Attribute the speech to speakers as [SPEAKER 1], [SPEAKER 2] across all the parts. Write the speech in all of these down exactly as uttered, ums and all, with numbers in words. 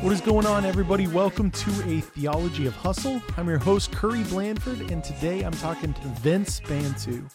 [SPEAKER 1] What is going on, everybody? Welcome to A Theology of Hustle. I'm your host, Curry Blandford, and today I'm talking to Vince Bantu.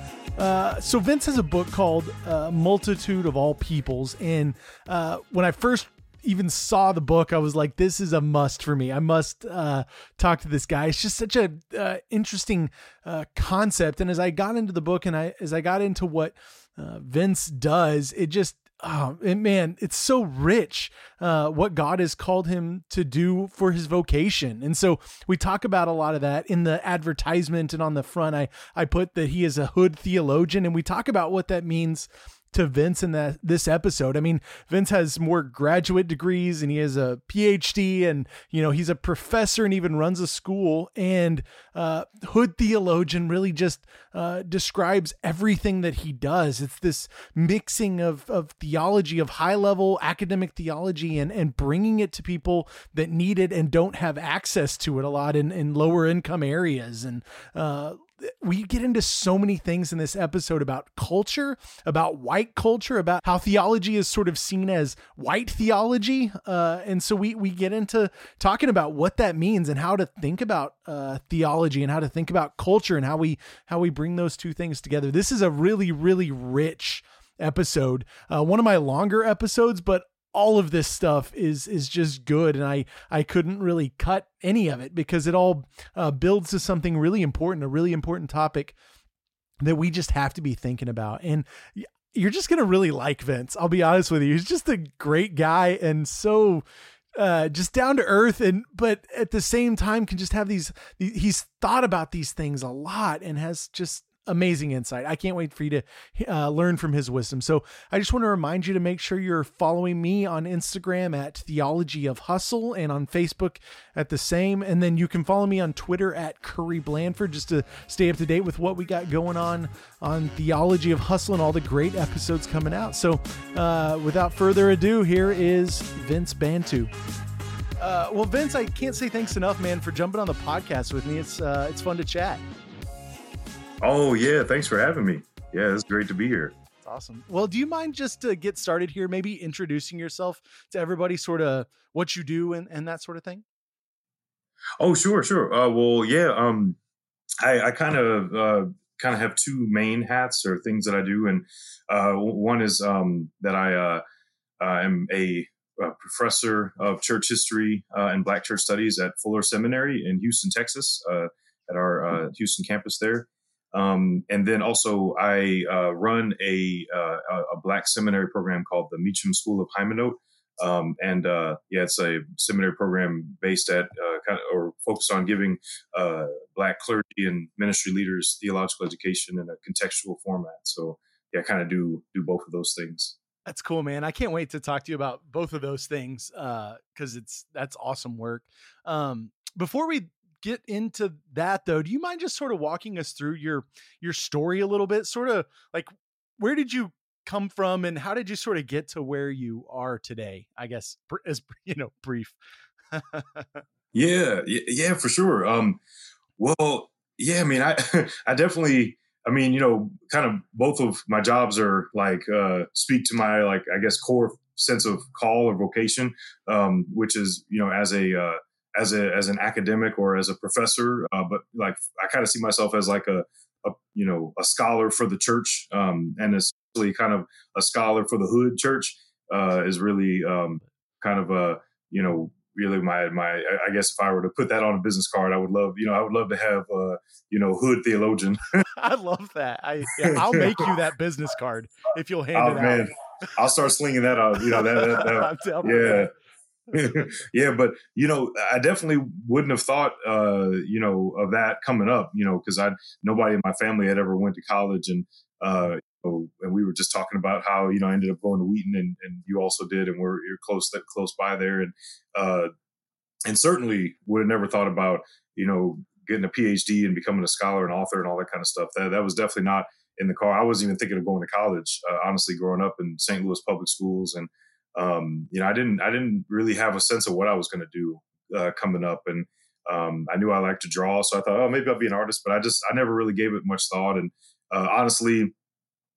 [SPEAKER 1] Uh, so Vince has a book called uh, Multitude of All Peoples, and uh, when I first even saw the book, I was like, this is a must for me. I must uh, talk to this guy. It's just such a uh, interesting uh, concept, and as I got into the book and I as I got into what uh, Vince does, it just Oh, and man, it's so rich, uh, what God has called him to do for his vocation. And so we talk about a lot of that in the advertisement, and on the front, I, I put that he is a hood theologian, and we talk about what that means to Vince in that this episode. I mean, Vince has more graduate degrees and he has a P H D, and, you know, he's a professor and even runs a school, and, uh, hood theologian really just, uh, describes everything that he does. It's this mixing of, of theology, of high level academic theology, and, and bringing it to people that need it and don't have access to it a lot in, in lower income areas. And, uh, we get into so many things in this episode about culture, about white culture, about how theology is sort of seen as white theology. Uh, and so we, we get into talking about what that means and how to think about uh, theology and how to think about culture and how we, how we bring those two things together. This is a really, really rich episode. Uh, one of my longer episodes, but all of this stuff is, is just good. And I, I couldn't really cut any of it because it all uh, builds to something really important, a really important topic that we just have to be thinking about. And you're just going to really like Vince. I'll be honest with you. He's just a great guy and so uh, just down to earth. And, but at the same time can just have these, he's thought about these things a lot and has just amazing insight. I can't wait for you to uh, learn from his wisdom. So I just want to remind you to make sure you're following me on Instagram at Theology of Hustle and on Facebook at the same. And then you can follow me on Twitter at Curry Blandford just to stay up to date with what we got going on on Theology of Hustle and all the great episodes coming out. So uh, without further ado, here is Vince Bantu. Uh, well, Vince, I can't say thanks enough, man, for jumping on the podcast with me. It's uh, it's fun to chat.
[SPEAKER 2] Oh, yeah. Thanks for having me. Yeah, it's great to be here.
[SPEAKER 1] That's awesome. Well, do you mind just to get started here, maybe introducing yourself to everybody, sort of what you do and, and that sort of thing?
[SPEAKER 2] Oh, sure, sure. Uh, well, yeah, um, I, I kind of uh, kind of have two main hats or things that I do. And uh, one is um, that I uh, uh, am a, a professor of church history uh, and Black church studies at Fuller Seminary in Houston, Texas, uh, at our uh, Houston campus there. Um, and then also I uh, run a, uh, a Black seminary program called the Meacham School of Hymenot. Um, and uh, yeah, it's a seminary program based at uh, kind of or focused on giving uh, Black clergy and ministry leaders theological education in a contextual format. So yeah, I kind of do do both of those things.
[SPEAKER 1] That's cool, man. I can't wait to talk to you about both of those things uh, because it's that's awesome work. Um, before we get into that though, do you mind just sort of walking us through your your story a little bit? Sort of like, where did you come from and how did you sort of get to where you are today? I guess as you know, brief.
[SPEAKER 2] yeah, yeah, for sure. Um, well, yeah, I mean, I I definitely, I mean, you know, kind of both of my jobs are like uh, speak to my like I guess core sense of call or vocation, um, which is you know as a uh, as a, as an academic or as a professor. Uh, but like, I kind of see myself as like a, a, you know, a scholar for the church. Um, and especially kind of a scholar for the hood church, uh, is really, um, kind of a, you know, really my, my, I guess if I were to put that on a business card, I would love, you know, I would love to have, uh, you know, hood theologian.
[SPEAKER 1] I love that. I, yeah, I'll make you that business card if you'll hand
[SPEAKER 2] oh,
[SPEAKER 1] it
[SPEAKER 2] man.
[SPEAKER 1] out.
[SPEAKER 2] I'll start slinging that out. You know, that, that, that yeah. yeah, but you know, I definitely wouldn't have thought, uh, you know, of that coming up, you know, because I nobody in my family had ever went to college, and uh, you know, and we were just talking about how you know I ended up going to Wheaton, and, and you also did, and we're you're close that close by there, and uh, and certainly would have never thought about you know getting a P H D and becoming a scholar and author and all that kind of stuff. That that was definitely not in the car. I wasn't even thinking of going to college, uh, honestly, growing up in Saint Louis public schools and. Um, you know, I didn't, I didn't really have a sense of what I was going to do, uh, coming up. And, um, I knew I liked to draw. So I thought, oh, maybe I'll be an artist, but I just, I never really gave it much thought. And, uh, honestly,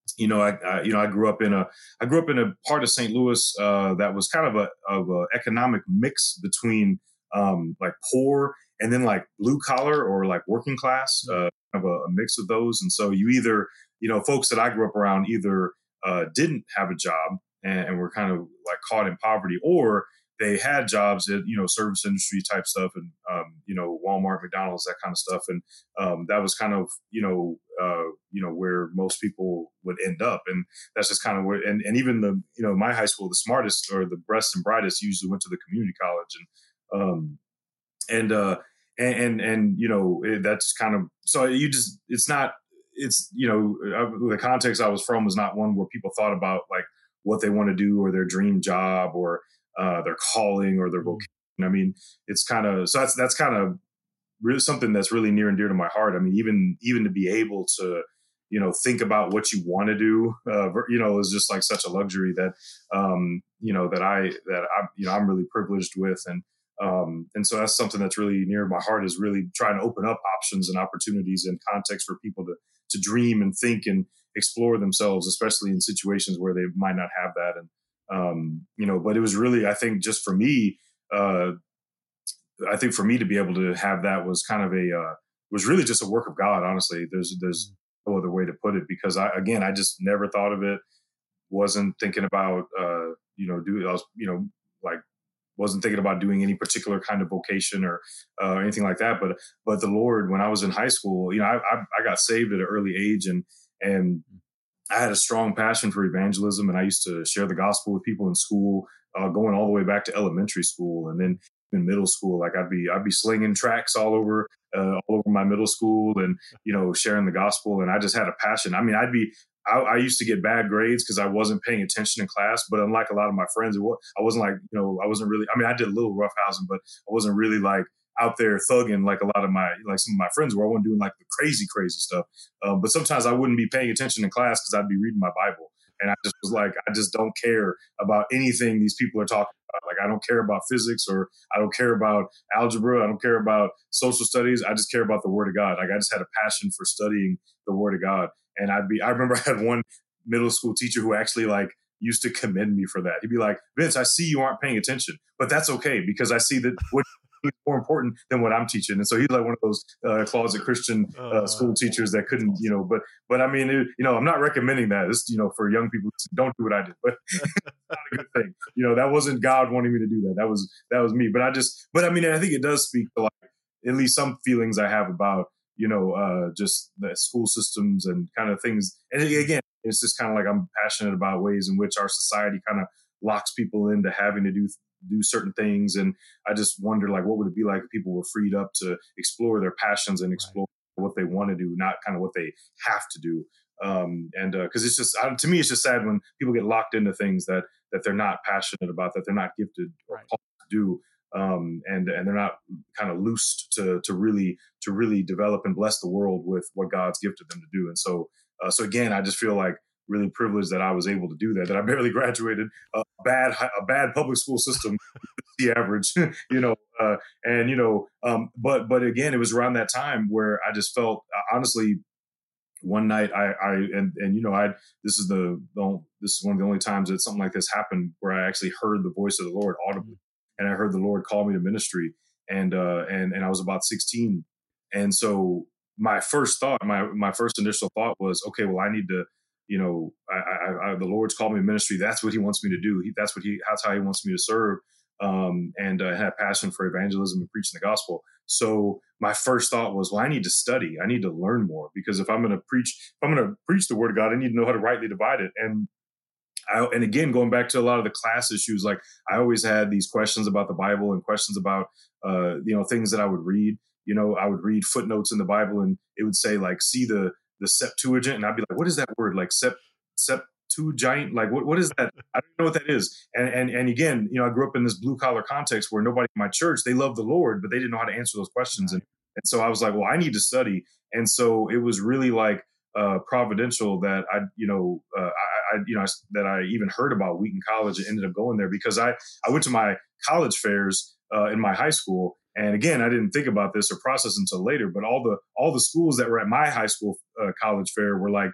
[SPEAKER 2] you know, I, I, you know, I grew up in a, I grew up in a part of Saint Louis uh, that was kind of a, of a economic mix between um, like poor and then like blue collar or like working class, uh, kind of a, a mix of those. And so you either, you know, folks that I grew up around either uh, didn't have a job and, and were kind of like caught in poverty, or they had jobs at, you know, service industry type stuff and, um, you know, Walmart, McDonald's, that kind of stuff. And um, that was kind of, you know, uh, you know, where most people would end up. And that's just kind of where, and, and even the, you know, my high school, the smartest or the best and brightest usually went to the community college. And, um, and, uh, and, and, and, you know, it, that's kind of, so you just, it's not, it's, you know, uh, the context I was from was not one where people thought about like what they want to do or their dream job or, Uh, their calling or their vocation. I mean, it's kind of, so that's, that's kind of really something that's really near and dear to my heart. I mean, even, even to be able to, you know, think about what you want to do, uh, you know, is just like such a luxury that, um, you know, that I, that I, you know, I'm really privileged with. And, um, and so that's something that's really near my heart, is really trying to open up options and opportunities and context for people to, to dream and think and explore themselves, especially in situations where they might not have that. And, Um, you know, but it was really, I think just for me, uh, I think for me to be able to have that was kind of a, uh, was really just a work of God. Honestly, there's, there's no other way to put it, because I, again, I just never thought of it. Wasn't thinking about, uh, you know, do I was, you know, like wasn't thinking about doing any particular kind of vocation or, uh, anything like that. But, but the Lord, when I was in high school, you know, I, I, I got saved at an early age, and, and I had a strong passion for evangelism, and I used to share the gospel with people in school, uh, going all the way back to elementary school, and then in middle school. Like I'd be, I'd be slinging tracts all over, uh, all over my middle school, and you know, sharing the gospel. And I just had a passion. I mean, I'd be, I, I used to get bad grades because I wasn't paying attention in class. But unlike a lot of my friends, it was, I wasn't like, you know, I wasn't really. I mean, I did a little roughhousing, but I wasn't really like out there thugging like a lot of my, like some of my friends were. I wasn't doing like the crazy, crazy stuff. Um, but sometimes I wouldn't be paying attention in class because I'd be reading my Bible. And I just was like, I just don't care about anything these people are talking about. Like, I don't care about physics, or I don't care about algebra. I don't care about social studies. I just care about the Word of God. Like, I just had a passion for studying the Word of God. And I'd be, I remember I had one middle school teacher who actually like used to commend me for that. He'd be like, Vince, I see you aren't paying attention, but that's okay, because I see that what is more important than what I'm teaching. And so he's like one of those uh, closet Christian uh, school teachers that couldn't, you know, but, but I mean, it, you know, I'm not recommending that. It's, you know, for young people, don't do what I did, but it's not a good thing. You know, that wasn't God wanting me to do that. That was, that was me. But I just, but I mean, I think it does speak to like, at least some feelings I have about, you know, uh, just the school systems and kind of things. And again, it's just kind of like, I'm passionate about ways in which our society kind of locks people into having to do do certain things. And I just wonder, like, what would it be like if people were freed up to explore their passions and explore right. what they want to do, not kind of what they have to do. Um, and because uh, it's just, uh, to me, it's just sad when people get locked into things that that they're not passionate about, that they're not gifted or
[SPEAKER 1] right.
[SPEAKER 2] called to do. Um, and and they're not kind of loosed to to really to really develop and bless the world with what God's gifted them to do. And so uh, so again, I just feel like really privileged that I was able to do that. That I barely graduated a bad a bad public school system, the average, you know. Uh, and you know, um, but but again, it was around that time where I just felt uh, honestly. One night, I, I and and you know, I this is the, the this is one of the only times that something like this happened where I actually heard the voice of the Lord audibly. And I heard the Lord call me to ministry, and uh, and and I was about sixteen, and so my first thought, my my first initial thought was, okay, well, I need to, you know, I, I, I the Lord's called me to ministry. That's what He wants me to do. He, that's what He, that's how He wants me to serve, um, and uh, have passion for evangelism and preaching the gospel. So my first thought was, well, I need to study. I need to learn more, because if I'm going to preach, if I'm going to preach the Word of God, I need to know how to rightly divide it. And I, and again, going back to a lot of the class issues, like I always had these questions about the Bible and questions about, uh, you know, things that I would read. You know, I would read footnotes in the Bible, and it would say like, see the the Septuagint, and I'd be like, what is that word? Like sept Septuagint? Like what what is that? I don't know what that is. And and and again, you know, I grew up in this blue collar context where nobody in my church, they loved the Lord, but they didn't know how to answer those questions. And and so I was like, well, I need to study. And so it was really like uh, providential that I, you know, uh, I, I, you know, that I even heard about Wheaton College and ended up going there, because I, I went to my college fairs uh, in my high school. And again, I didn't think about this or process until later, but all the, all the schools that were at my high school uh, college fair were like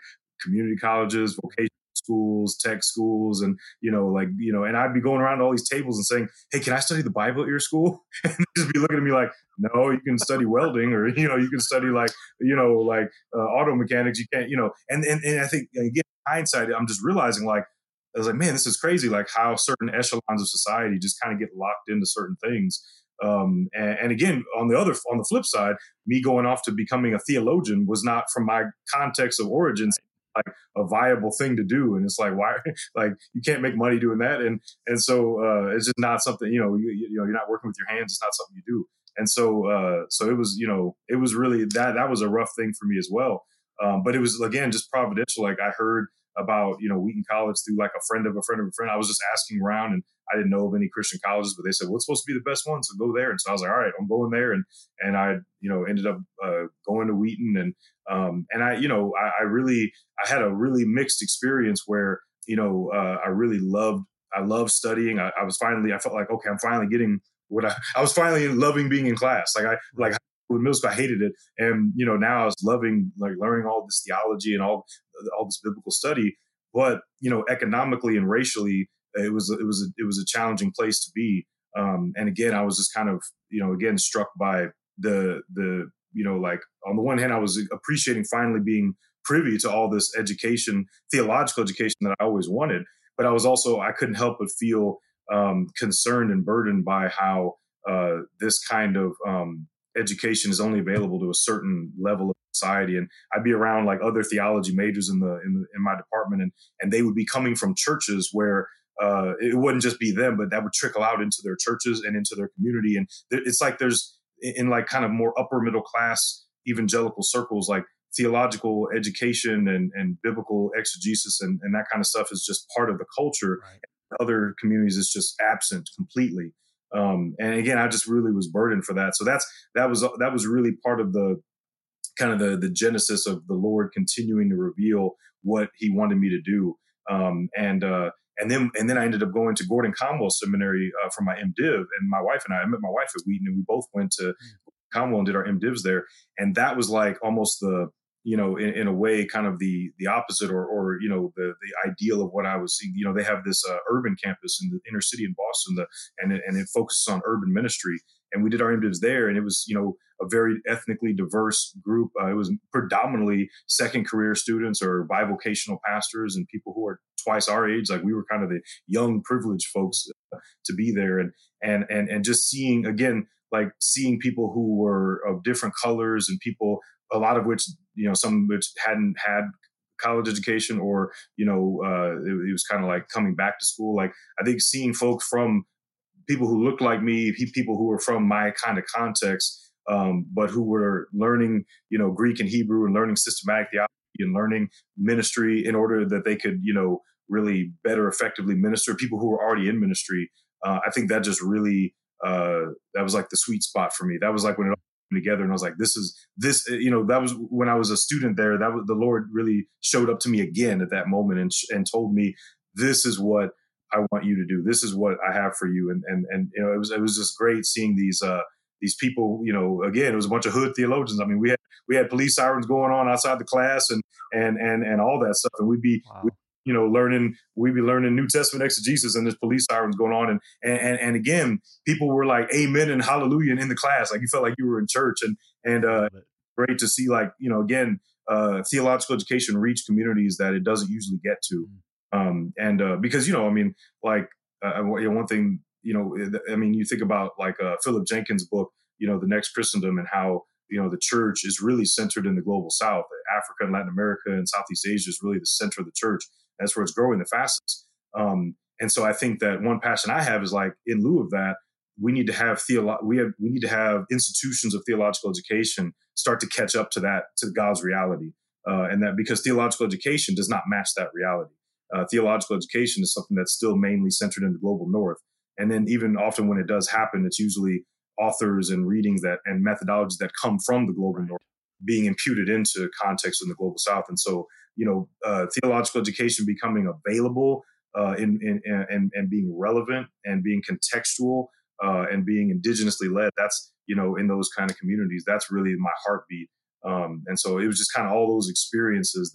[SPEAKER 2] community colleges, vocational schools, tech schools, and you know, like you know, and I'd be going around to all these tables and saying, "Hey, can I study the Bible at your school?" And they'd just be looking at me like, "No, you can study welding, or you know, you can study like you know, like uh, auto mechanics. You can't, you know." And and and I think again, hindsight, I'm just realizing like I was like, man, this is crazy. Like how certain echelons of society just kind of get locked into certain things. Um, and, and again, on the other, on the flip side, me going off to becoming a theologian was not from my context of origins like a viable thing to do. And it's like, why, like you can't make money doing that. And, and so, uh, it's just not something, you know, you, you know, you're not working with your hands. It's not something you do. And so, uh, so it was, you know, it was really that, that was a rough thing for me as well. Um, but it was, again, just providential. Like I heard about, you know, Wheaton College through like a friend of a friend of a friend. I was just asking around and I didn't know of any Christian colleges, but they said, well, it's supposed to be the best one. So go there. And so I was like, all right, I'm going there. And, and I, you know, ended up uh, going to Wheaton and, um, and I, you know, I, I really, I had a really mixed experience where, you know, uh, I really loved, I loved studying. I, I was finally, I felt like, okay, I'm finally getting what I, I was finally loving being in class. Like I, like in middle school, I hated it. And, you know, now I was loving like learning all this theology and all, all this biblical study, but, you know, economically and racially, it was, it was, a, it was a challenging place to be. Um, and again, I was just kind of, you know, again, struck by the, the, you know, like on the one hand, I was appreciating finally being privy to all this education, theological education that I always wanted, but I was also, I couldn't help but feel um, concerned and burdened by how uh, this kind of, um, education is only available to a certain level of society. And I'd be around like other theology majors in the, in, the, in my department, and, and they would be coming from churches where uh, it wouldn't just be them, but that would trickle out into their churches and into their community. And th- it's like there's in like kind of more upper middle class evangelical circles, like theological education and, and biblical exegesis and, and that kind of stuff is just part of the culture. Right. Other communities, it's just absent completely. Um, and again, I just really was burdened for that. So that's, that was, that was really part of the kind of the, the genesis of the Lord continuing to reveal what he wanted me to do. Um, and, uh, and then, and then I ended up going to Gordon Conwell Seminary uh, for my MDiv, and my wife and I, I met my wife at Wheaton, and we both went to Conwell and did our MDivs there. And that was like almost the, you know, in, in a way, kind of the the opposite, or, or you know, the the ideal of what I was seeing. You know, they have this uh, urban campus in the inner city in Boston, the, and it, and it focuses on urban ministry. And we did our MDivs there, and it was, you know, a very ethnically diverse group. Uh, it was predominantly second career students or bivocational pastors and people who are twice our age. Like we were kind of the young privileged folks uh, to be there, and and and and just seeing again, like seeing people who were of different colors and people, a lot of which, you know, some of which hadn't had college education, or, you know, uh, it, it was kind of like coming back to school. Like, I think seeing folks from people who looked like me, people who were from my kind of context, um, but who were learning, you know, Greek and Hebrew and learning systematic theology and learning ministry in order that they could, you know, really better effectively minister, people who were already in ministry. Uh, I think that just really, uh, that was like the sweet spot for me. That was like when it all came together, and I was like, this is this, you know, that was when I was a student there. That was, the Lord really showed up to me again at that moment and and told me, this is what I want you to do. This is what I have for you. And and and you know, it was it was just great seeing these uh, these people. You know, again, it was a bunch of hood theologians. I mean, we had we had police sirens going on outside the class, and and and and all that stuff. And we'd be. Wow. we'd, you know, learning, we'd be learning New Testament exegesis, and there's police sirens going on. And, and, and again, people were like, amen and hallelujah in the class. Like you felt like you were in church, and, and, uh, great to see, like, you know, again, uh, theological education reach communities that it doesn't usually get to. Um, and, uh, because, you know, I mean, like, uh, you know, one thing, you know, I mean, you think about like, uh, Philip Jenkins' book, you know, The Next Christendom, and how, you know, the church is really centered in the global South. Africa and Latin America and Southeast Asia is really the center of the church. That's where it's growing the fastest. Um, and so I think that one passion I have is like, in lieu of that, we need to have theolo- we have we need to have institutions of theological education start to catch up to that, to God's reality, uh, and that because theological education does not match that reality. Uh, theological education is something that's still mainly centered in the global North, and then even often when it does happen, it's usually authors and readings that and methodologies that come from the global North being imputed into context in the global South. And so, you know, uh, theological education becoming available uh, in, in, in, and being relevant and being contextual uh, and being indigenously led, that's, you know, in those kind of communities, that's really my heartbeat. Um, and so it was just kind of all those experiences that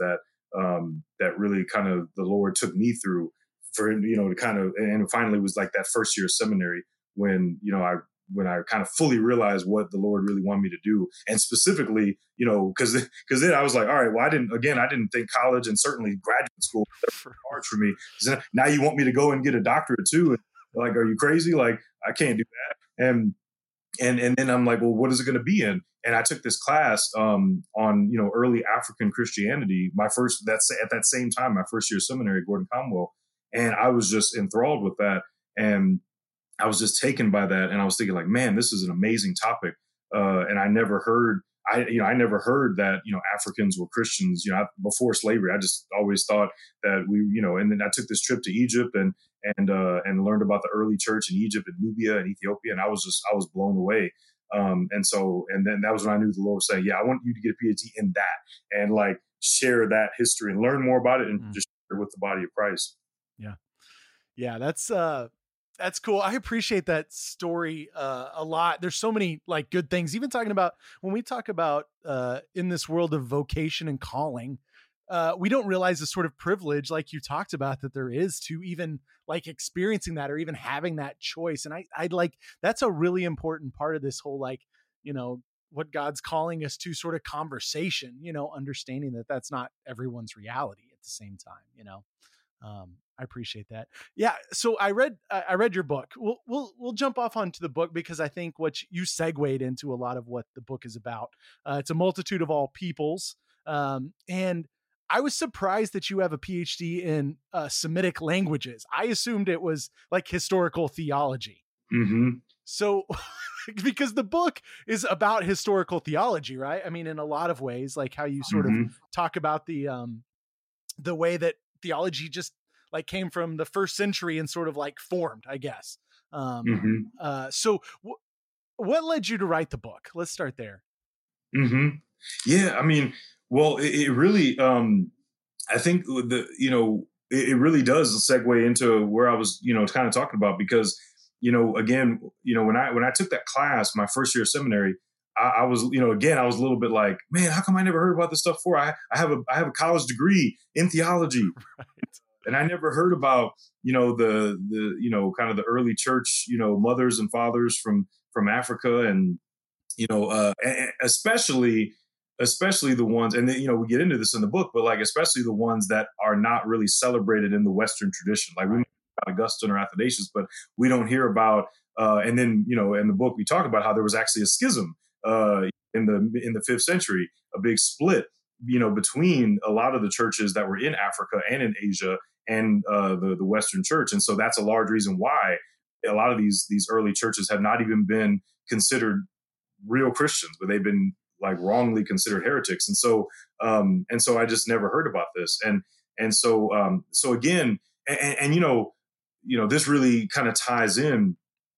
[SPEAKER 2] um, that really kind of the Lord took me through for, you know, to kind of, and finally was like that first year of seminary when, you know, I, when I kind of fully realized what the Lord really wanted me to do. And specifically, you know, cause, cause then I was like, all right, well, I didn't, again, I didn't think college and certainly graduate school was hard for me. So now you want me to go and get a doctorate too. And like, are you crazy? Like, I can't do that. And, and, and then I'm like, well, what is it going to be in? And I took this class um, on, you know, early African Christianity. My first, that's at that same time, my first year of seminary at Gordon Conwell. And I was just enthralled with that. And I was just taken by that. And I was thinking like, man, this is an amazing topic. Uh, and I never heard, I, you know, I never heard that, you know, Africans were Christians, you know, before slavery. I just always thought that we, you know, and then I took this trip to Egypt and, and, uh, and learned about the early church in Egypt and Nubia and Ethiopia. And I was just, I was blown away. Um, and so, and then that was when I knew the Lord was saying, yeah, I want you to get a PhD in that and like share that history and learn more about it and mm. just share it with the body of Christ.
[SPEAKER 1] Yeah. Yeah. That's, uh, that's cool. I appreciate that story uh, a lot. There's so many like good things, even talking about when we talk about uh, in this world of vocation and calling, uh, we don't realize the sort of privilege like you talked about that there is to even like experiencing that or even having that choice. And I, I'd like, that's a really important part of this whole, like, you know, what God's calling us to sort of conversation, you know, understanding that that's not everyone's reality at the same time, you know? Um, I appreciate that. Yeah. So I read, I read your book. We'll, we'll, we'll jump off onto the book because I think what you segued into a lot of what the book is about. Uh, it's a multitude of all peoples. Um, and I was surprised that you have a PhD in uh, Semitic languages. I assumed it was like historical theology.
[SPEAKER 2] Mm-hmm.
[SPEAKER 1] So, because the book is about historical theology, right? I mean, in a lot of ways, like how you sort mm-hmm. of talk about the, um, the way that theology just like came from the first century and sort of like formed, I guess. Um, mm-hmm. uh, so w- what led you to write the book? Let's start there.
[SPEAKER 2] Mm-hmm. Yeah. I mean, well, it, it really, um, I think the, you know, it, it really does segue into where I was, you know, kind of talking about, because, you know, again, you know, when I, when I took that class, my first year of seminary, I, I was, you know, again, I was a little bit like, man, how come I never heard about this stuff before? I, I have a, I have a college degree in theology. Right. And I never heard about, you know, the, the, you know, kind of the early church, you know, mothers and fathers from, from Africa and, you know, uh, especially, especially the ones, and then, you know, we get into this in the book, but like, especially the ones that are not really celebrated in the Western tradition. Like we know about Augustine or Athanasius, but we don't hear about, uh, and then, you know, in the book, we talk about how there was actually a schism, uh, in the, in the fifth century, a big split, you know, between a lot of the churches that were in Africa and in Asia and uh, the, the Western church. And so that's a large reason why a lot of these, these early churches have not even been considered real Christians, but they've been like wrongly considered heretics. And so, um, and so I just never heard about this. And, and so, um, so again, and, and, you know, you know, this really kind of ties in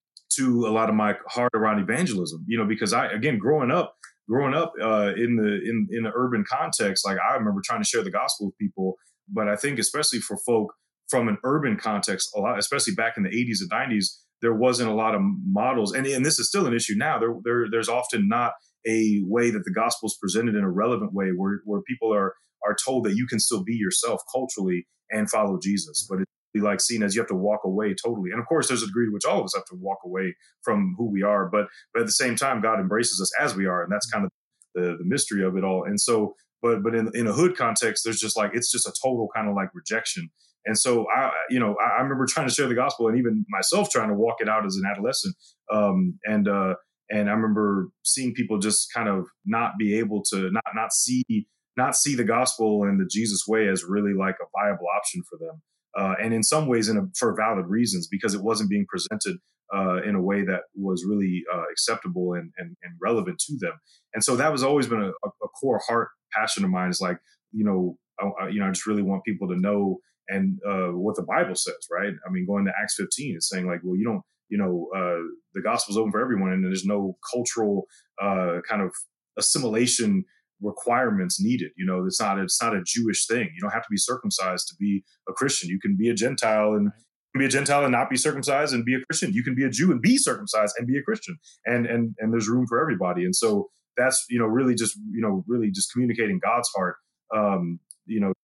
[SPEAKER 2] to a lot of my heart around evangelism, you know, because I, again, growing up, growing up uh, in the, in, in the urban context, like I remember trying to share the gospel with people. But I think especially for folk from an urban context, a lot, especially back in the eighties and nineties, there wasn't a lot of models. And, and this is still an issue now. There, there, there's often not a way that the gospel is presented in a relevant way where, where people are, are told that you can still be yourself culturally and follow Jesus. But it's like seen as you have to walk away totally. And of course, there's a degree to which all of us have to walk away from who we are. But, but at the same time, God embraces us as we are. And that's kind of the, the mystery of it all. And so, But but in in a hood context, there's just like, it's just a total kind of like rejection. And so I, you know, I, I remember trying to share the gospel and even myself trying to walk it out as an adolescent. Um, and uh, and I remember seeing people just kind of not be able to not not see not see the gospel and the Jesus way as really like a viable option for them. Uh, and in some ways, in a, for valid reasons, because it wasn't being presented uh, in a way that was really uh, acceptable and, and and relevant to them. And so that was always been a, a core heart passion of mine, is like, you know, I, you know, I just really want people to know and uh, what the Bible says, right? I mean, going to Acts fifteen, it's saying like, well, you don't, you know, uh, the gospel's open for everyone, and there's no cultural uh, kind of assimilation requirements needed. You know, it's not, it's not a Jewish thing. You don't have to be circumcised to be a Christian. You can be a Gentile and be a Gentile and not be circumcised and be a Christian. You can be a Jew and be circumcised and be a Christian. And and and there's room for everybody. And so that's, you know, really just, you know, really just communicating God's heart, um, you know,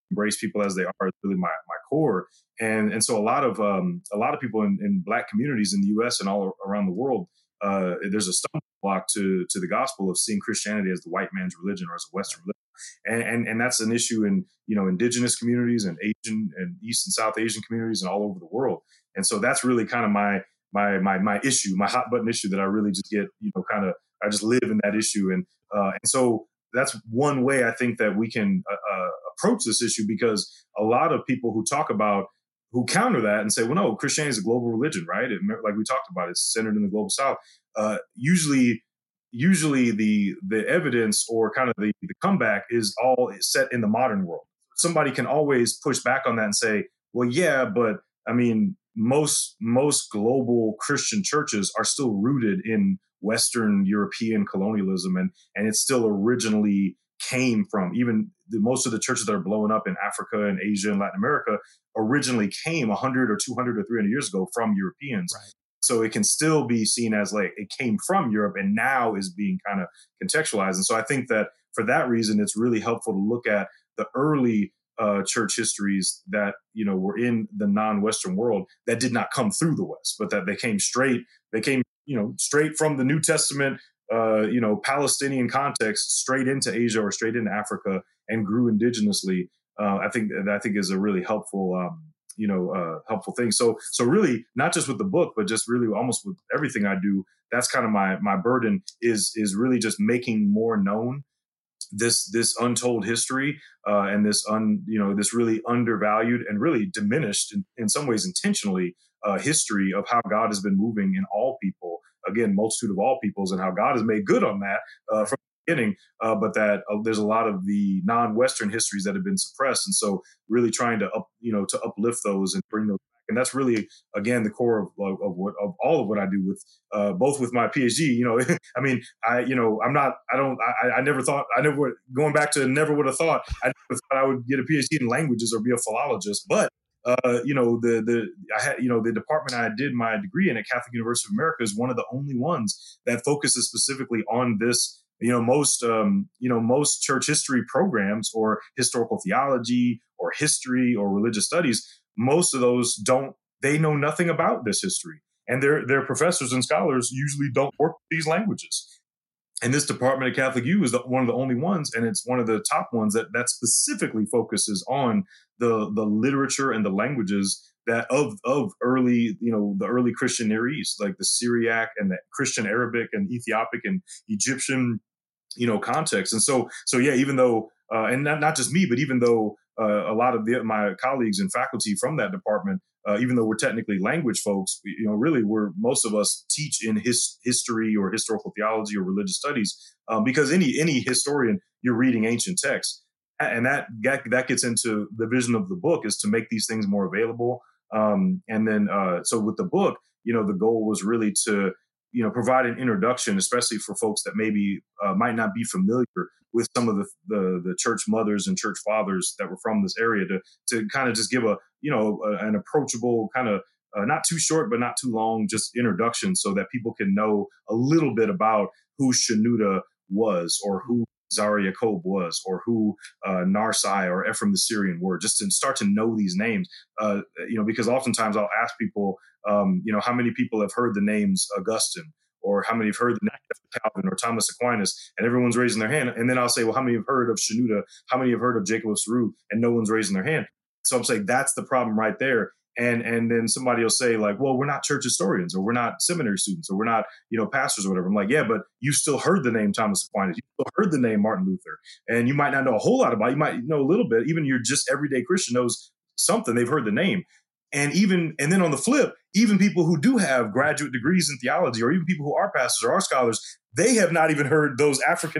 [SPEAKER 2] embrace people as they are is really my, my core. And and so a lot of um, a lot of people in, in Black communities in the U S and all around the world, uh, there's a stumbling block to to the gospel of seeing Christianity as the white man's religion or as a Western religion. And, and and that's an issue in, you know, indigenous communities and Asian and East and South Asian communities and all over the world. And so that's really kind of my my my my issue, my hot button issue that I really just get, you know, kind of I just live in that issue. And uh, and so that's one way I think that we can uh, uh, approach this issue, because a lot of people who talk about who counter that and say, well, no, Christianity is a global religion, right? It, like we talked about, it's centered in the global South. Uh, usually. Usually the the evidence or kind of the, the comeback is all set in the modern world. Somebody can always push back on that and say, well, yeah, but I mean, most most global Christian churches are still rooted in Western European colonialism, and and it still originally came from, even the, most of the churches that are blowing up in Africa and Asia and Latin America originally came one hundred or two hundred or three hundred years ago from Europeans.
[SPEAKER 1] Right.
[SPEAKER 2] So it can still be seen as like it came from Europe and now is being kind of contextualized. And so I think that for that reason, it's really helpful to look at the early uh, church histories that, you know, were in the non-Western world that did not come through the West, but that they came straight, they came, you know, straight from the New Testament, uh, you know, Palestinian context straight into Asia or straight into Africa and grew indigenously. Uh, I think that I think is a really helpful um, you know, uh, helpful thing. So, so really not just with the book, but just really almost with everything I do, that's kind of my, my burden is, is really just making more known this, this untold history, uh, and this un, you know, this really undervalued and really diminished in, in some ways intentionally, uh, history of how God has been moving in all people, again, multitude of all peoples, and how God has made good on that, uh, from beginning, uh, but that uh, there's a lot of the non-Western histories that have been suppressed. And so really trying to up, you know, to uplift those and bring those back. And that's really, again, the core of, of, of what, of all of what I do with, uh, both with my PhD, you know, I mean, I, you know, I'm not, I don't, I, I never thought, I never, going back to never would have thought, I never thought I would get a PhD in languages or be a philologist, but Uh, you know, the, the, I had, you know, the department I did my degree in at Catholic University of America is one of the only ones that focuses specifically on this. You know, most, um, you know, most church history programs or historical theology or history or religious studies, most of those don't, they know nothing about this history. And their, their professors and scholars usually don't work with these languages. And this department at Catholic U is the, one of the only ones, and it's one of the top ones that that specifically focuses on the the literature and the languages that of of early, you know, the early Christian Near East, like the Syriac and the Christian Arabic and Ethiopic and Egyptian, you know, context. And so, so yeah, even though, uh, and not, not just me, but even though uh, a lot of the, my colleagues and faculty from that department, uh, even though we're technically language folks, you know, really we're, most of us teach in his, history or historical theology or religious studies, um, because any, any historian, you're reading ancient texts. And that, that, that gets into the vision of the book, is to make these things more available. Um, and then, uh, so with the book, you know, the goal was really to, you know, provide an introduction, especially for folks that maybe uh, might not be familiar with some of the, the the church mothers and church fathers that were from this area, to to kind of just give a, you know, a, an approachable kind of uh, not too short, but not too long, just introduction, so that people can know a little bit about who Shenouda was, or who Zara Yacob was, or who uh, Narsai or Ephraim the Syrian were, just to start to know these names, uh, you know, because oftentimes I'll ask people, um, you know, how many people have heard the names Augustine, or how many have heard the name of Calvin or Thomas Aquinas, and everyone's raising their hand. And then I'll say, well, how many have heard of Shenouda? How many have heard of Jacob of Saru? And no one's raising their hand. So I'm saying that's the problem right there. And and then somebody will say, like, well, we're not church historians, or we're not seminary students, or we're not, you know, pastors or whatever. I'm like, yeah, but you still heard the name Thomas Aquinas. You still heard the name Martin Luther. And you might not know a whole lot about it. You might know a little bit. Even your just everyday Christian knows something. They've heard the name. And even, and then on the flip, even people who do have graduate degrees in theology, or even people who are pastors or are scholars, they have not even heard those African.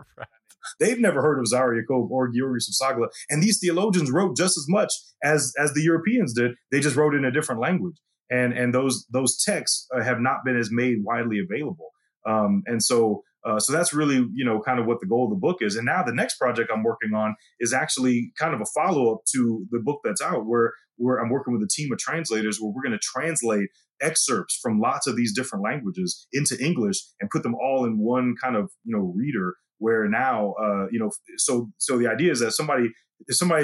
[SPEAKER 2] They've never heard of Zara Yacob or Georgios of Sagala. And these theologians wrote just as much as, as the Europeans did. They just wrote in a different language. And, and those, those texts uh, have not been as made widely available. Um, and so, uh, so that's really, you know, kind of what the goal of the book is. And now the next project I'm working on is actually kind of a follow-up to the book that's out, where, where I'm working with a team of translators, where we're going to translate excerpts from lots of these different languages into English and put them all in one kind of, you know, reader, where now, uh, you know, so, so the idea is that somebody, if somebody's,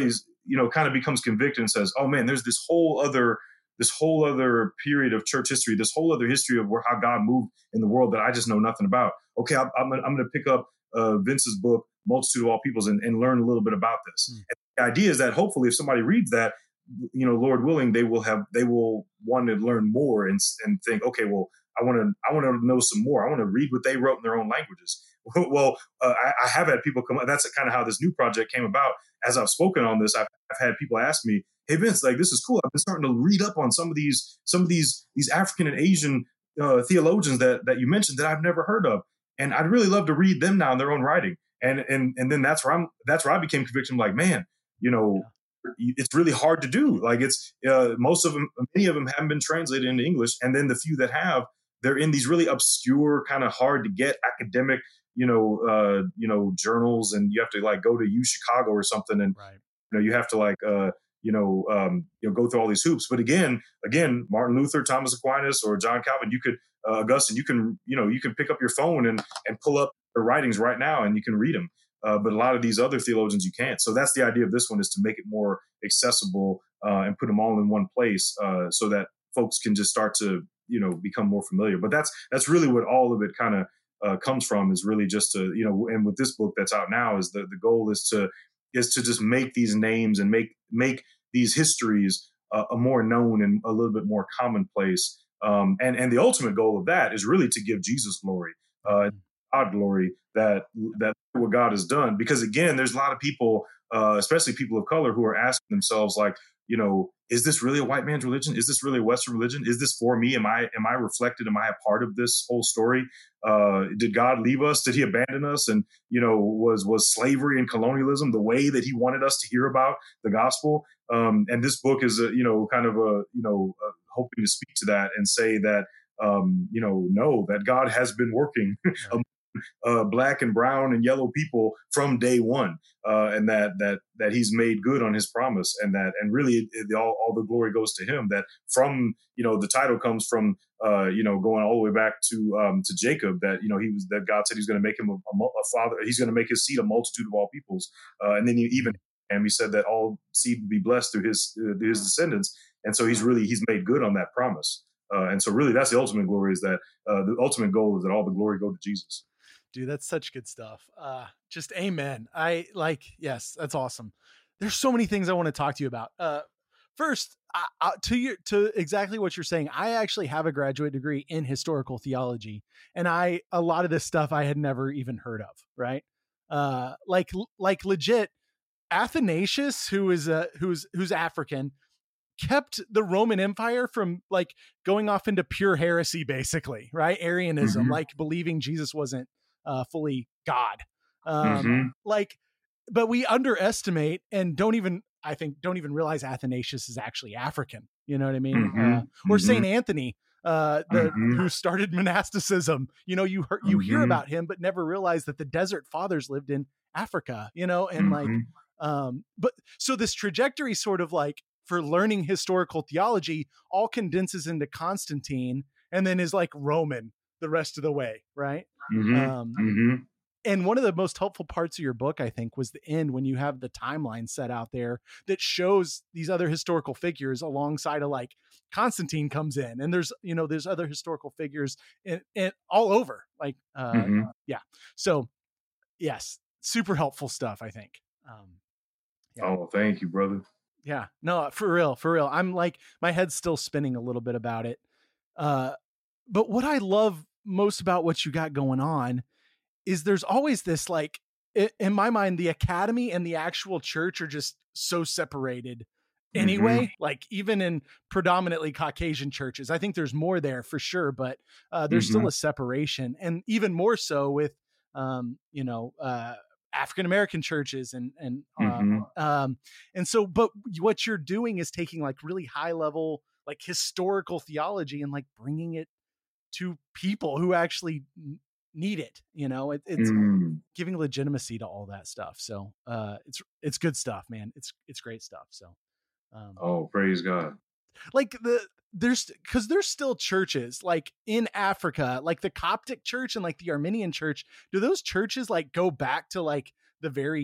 [SPEAKER 2] you know, kind of becomes convicted and says, oh man, there's this whole other, this whole other period of church history, this whole other history of where how God moved in the world that I just know nothing about. Okay, I'm, I'm, I'm going to pick up uh, Vince's book, Multitude of All Peoples, and, and learn a little bit about this. Mm. And the idea is that hopefully if somebody reads that, you know, Lord willing, they will have, they will want to learn more and, and think, okay, well, I want to, I want to know some more. I want to read what they wrote in their own languages. Well, uh, I, I have had people come. That's kind of how this new project came about. As I've spoken on this, I've, I've had people ask me, "Hey Vince, like this is cool. I've been starting to read up on some of these, some of these, these African and Asian uh, theologians that that you mentioned that I've never heard of, and I'd really love to read them now in their own writing." And and and then that's where I'm. That's where I became convicted. I'm like, man, you know, it's really hard to do. Like it's uh, most of them, many of them haven't been translated into English, and then the few that have, they're in these really obscure, kind of hard to get academic, you know, uh, you know, journals, and you have to like go to U Chicago or something, and
[SPEAKER 1] right.
[SPEAKER 2] you know, you have to like, uh, you know, um, you know, go through all these hoops. But again, again, Martin Luther, Thomas Aquinas, or John Calvin, you could, uh, Augustine, you can, you know, you can pick up your phone and and pull up their writings right now, and you can read them. Uh, but a lot of these other theologians you can't. So that's the idea of this one, is to make it more accessible uh, and put them all in one place, uh, so that folks can just start to, you know, become more familiar. But that's that's really what all of it kind of uh, comes from, is really just to, you know, and with this book that's out now, is the the goal is to is to just make these names and make make these histories uh, a more known and a little bit more commonplace. Um, and and the ultimate goal of that is really to give Jesus glory, uh, God glory, that that what God has done. Because again, there's a lot of people, uh, especially people of color, who are asking themselves, like, you know, is this really a white man's religion? Is this really a Western religion? Is this for me? Am I am I reflected? Am I a part of this whole story? Uh, did God leave us? Did he abandon us? And, you know, was was slavery and colonialism the way that he wanted us to hear about the gospel? Um, and this book is, a, you know, kind of a, you know, uh, hoping to speak to that and say that, um, you know, no, that God has been working among uh, black and brown and yellow people from day one, uh, and that that that he's made good on his promise, and that and really it, it, all, all the glory goes to him. That from, you know, the title comes from, uh, you know, going all the way back to um, to Jacob, that, you know, he was, that God said he's going to make him a, a, a father. He's going to make his seed a multitude of all peoples, uh, and then he, even and he said that all seed would be blessed through his uh, his descendants. And so he's really he's made good on that promise. Uh, and so really that's the ultimate glory, is that uh, the ultimate goal is that all the glory go to Jesus.
[SPEAKER 1] Dude, that's such good stuff. Uh, just amen. I like, yes, that's awesome. There's so many things I want to talk to you about. Uh, first, I, I, to your, to exactly what you're saying, I actually have a graduate degree in historical theology, and I, a lot of this stuff I had never even heard of. Right. Uh, like, like legit Athanasius, who is a, who's, who's African, kept the Roman Empire from like going off into pure heresy, basically, right? Arianism, mm-hmm. like believing Jesus wasn't uh, fully God. Um, mm-hmm. Like, but we underestimate and don't even, I think, don't even realize Athanasius is actually African. You know what I mean?
[SPEAKER 2] Mm-hmm.
[SPEAKER 1] Uh, or
[SPEAKER 2] mm-hmm.
[SPEAKER 1] Saint Anthony, uh, the,
[SPEAKER 2] mm-hmm.
[SPEAKER 1] who started monasticism. You know, you heard, you mm-hmm. hear about him, but never realize that the Desert Fathers lived in Africa. You know, and mm-hmm. like, um, but so this trajectory, sort of like, for learning historical theology, all condenses into Constantine, and then is like Roman the rest of the way, right?
[SPEAKER 2] Mm-hmm.
[SPEAKER 1] Um,
[SPEAKER 2] mm-hmm.
[SPEAKER 1] And one of the most helpful parts of your book, I think, was the end, when you have the timeline set out there that shows these other historical figures alongside of like Constantine comes in, and there's, you know, there's other historical figures in, in all over, like, uh, mm-hmm. yeah. So yes, super helpful stuff, I think. Um,
[SPEAKER 2] yeah. Oh, thank you, brother.
[SPEAKER 1] Yeah, no, for real, for real. I'm like, my head's still spinning a little bit about it. Uh, but what I love most about what you got going on is there's always this, like, in my mind, the academy and the actual church are just so separated anyway. Mm-hmm. Like, even in predominantly Caucasian churches, I think there's more there for sure, but uh, there's mm-hmm. still a separation, and even more so with, um, you know, uh, African-American churches and, and,
[SPEAKER 2] mm-hmm.
[SPEAKER 1] um, um, and so, but what you're doing is taking like really high level, like historical theology, and like bringing it to people who actually need it. You know, it, it's mm. giving legitimacy to all that stuff. So, uh, it's, it's good stuff, man. It's, it's great stuff. So,
[SPEAKER 2] um, oh, praise God.
[SPEAKER 1] Like the, there's, cause there's still churches like in Africa, like the Coptic church and like the Armenian church. Do those churches like go back to like the very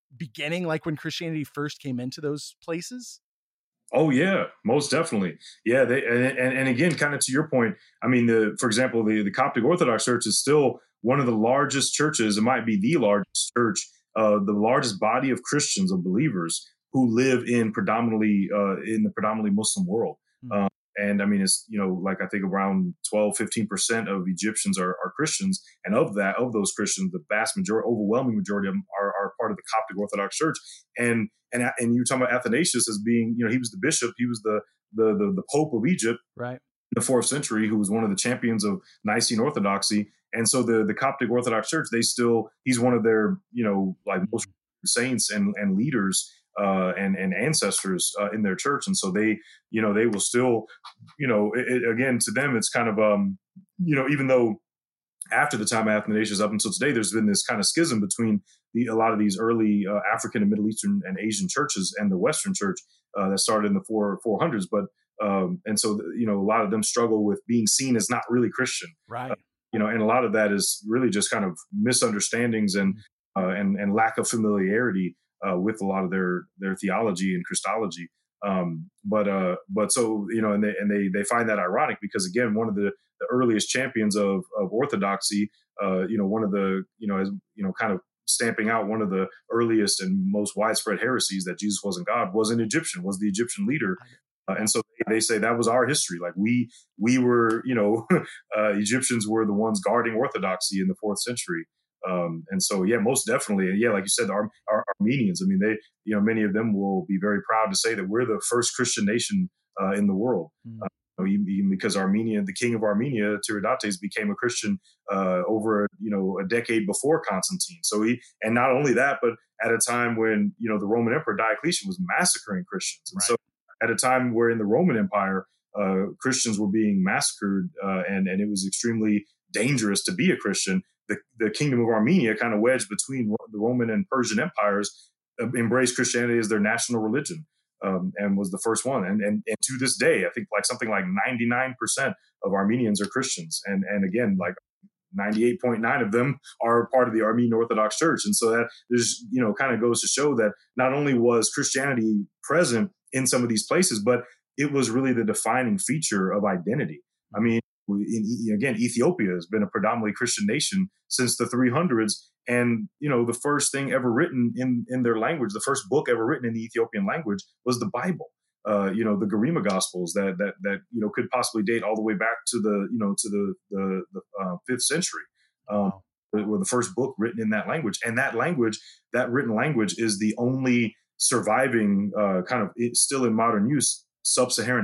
[SPEAKER 1] beginning, like when Christianity first came into those places?
[SPEAKER 2] Oh yeah, most definitely. Yeah, they and and, and again, kind of to your point. I mean, the for example, the the Coptic Orthodox Church is still one of the largest churches. It might be the largest church, uh, the largest body of Christians, of believers who live in predominantly uh, in the predominantly Muslim world.
[SPEAKER 1] Mm.
[SPEAKER 2] Um, and I mean, it's, you know, like I think around twelve, fifteen percent of Egyptians are, are Christians. And of that, of those Christians, the vast majority, overwhelming majority of them are, are part of the Coptic Orthodox Church. And and and you talking about Athanasius as being, you know, he was the bishop, he was the the the, the Pope of Egypt,
[SPEAKER 1] right,
[SPEAKER 2] in the fourth century, who was one of the champions of Nicene Orthodoxy. And so the the Coptic Orthodox Church, they still, he's one of their, you know, like most saints and and leaders uh, and and ancestors uh, in their church. And so they, you know, they will still, you know, it, it, again, to them, it's kind of, um, you know, even though after the time of Athanasius up until today, there's been this kind of schism between the, a lot of these early uh, African and Middle Eastern and Asian churches and the Western church uh, that started in the four, 400s. But, um, and so, you know, a lot of them struggle with being seen as not really Christian.
[SPEAKER 1] Right.
[SPEAKER 2] Uh, you know, and a lot of that is really just kind of misunderstandings and, uh, and, and lack of familiarity uh, with a lot of their, their theology and Christology. Um, but, uh, but so, you know, and they, and they, they find that ironic because again, one of the, the earliest champions of, of orthodoxy, uh, you know, one of the, you know, as, you know, kind of stamping out one of the earliest and most widespread heresies that Jesus wasn't God, was an Egyptian, was the Egyptian leader. Uh, and so they, they say that was our history. Like we, we were, you know, uh, Egyptians were the ones guarding orthodoxy in the fourth century. Um, and so, yeah, most definitely. And yeah, like you said, our, our Armenians, I mean, they, you know, many of them will be very proud to say that we're the first Christian nation uh, in the world. Mm. Uh, even because Armenia, the king of Armenia, Tiridates, became a Christian uh, over, you know, a decade before Constantine. So he, and not only that, but at a time when, you know, the Roman Emperor Diocletian was massacring Christians. And right. So at a time where in the Roman Empire, uh, Christians were being massacred uh, and, and it was extremely dangerous to be a Christian, the, the kingdom of Armenia, kind of wedged between the Roman and Persian empires, uh, embraced Christianity as their national religion. Um, and was the first one. And, and and to this day, I think like something like ninety-nine percent of Armenians are Christians. And and again, like ninety-eight point nine of them are part of the Armenian Orthodox Church. And so that there's, you know, kind of goes to show that not only was Christianity present in some of these places, but it was really the defining feature of identity. I mean, in, again, Ethiopia has been a predominantly Christian nation since the three hundreds. And, you know, the first thing ever written in, in their language, the first book ever written in the Ethiopian language was the Bible. Uh, you know, the Garima Gospels that, that, that, you know, could possibly date all the way back to the, you know, to the, the, the uh, fifth century. Um, wow. Were the first book written in that language. And that language, that written language is the only surviving uh, kind of it, still in modern use, sub-Saharan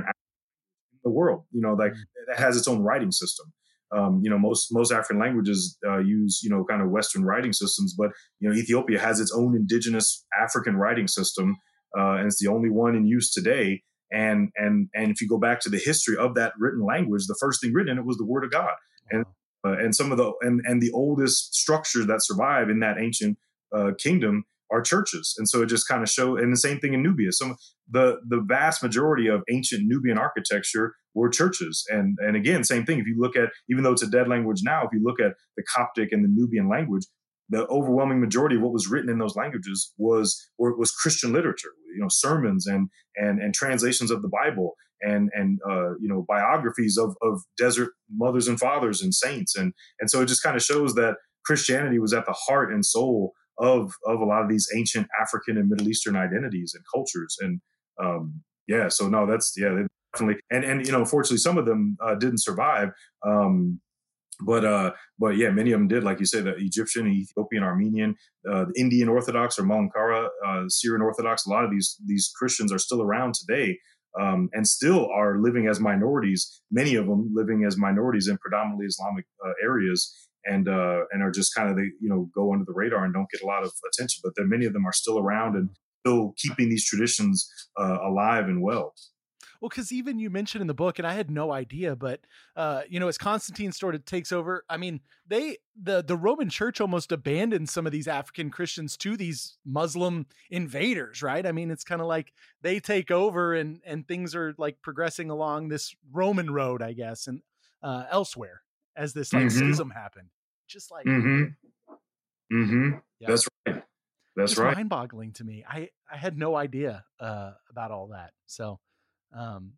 [SPEAKER 2] in the world, you know, like that has its own writing system. Um, you know, most, most African languages uh, use, you know, kind of Western writing systems, but, you know, Ethiopia has its own indigenous African writing system, uh, and it's the only one in use today. And, and, and if you go back to the history of that written language, the first thing written in it was the word of God. And, uh, and some of the, and, and the oldest structures that survive in that ancient uh, kingdom are churches. And so it just kind of showed, and the same thing in Nubia. Some the the vast majority of ancient Nubian architecture were churches. And and again, same thing. If you look at, even though it's a dead language now, if you look at the Coptic and the Nubian language, the overwhelming majority of what was written in those languages was or was Christian literature, you know, sermons and and and translations of the Bible and and uh, you know, biographies of of desert mothers and fathers and saints. And and so it just kind of shows that Christianity was at the heart and soul of of a lot of these ancient African and Middle Eastern identities and cultures. And um, yeah, so no, that's yeah, definitely. And and you know, unfortunately, some of them uh, didn't survive. Um, but uh, but yeah, many of them did, like you said, the Egyptian, Ethiopian, Armenian, uh, the Indian Orthodox or Malankara, uh, Syrian Orthodox. A lot of these these Christians are still around today. Um, and still are living as minorities, many of them living as minorities in predominantly Islamic uh, areas. And uh, and are just kind of, they, you know, go under the radar and don't get a lot of attention. But then many of them are still around and still keeping these traditions uh, alive and well.
[SPEAKER 1] Well, because even you mentioned in the book, and I had no idea, but uh, you know, as Constantine sort of takes over, I mean, they the the Roman Church almost abandoned some of these African Christians to these Muslim invaders, right? I mean, it's kind of like they take over, and and things are like progressing along this Roman road, I guess, and uh, elsewhere as this like mm-hmm. schism happened. Just like,
[SPEAKER 2] mm-hmm. Mm-hmm. Yeah. That's right. That's
[SPEAKER 1] just
[SPEAKER 2] right.
[SPEAKER 1] mind boggling to me. I, I had no idea uh, about all that. So, um,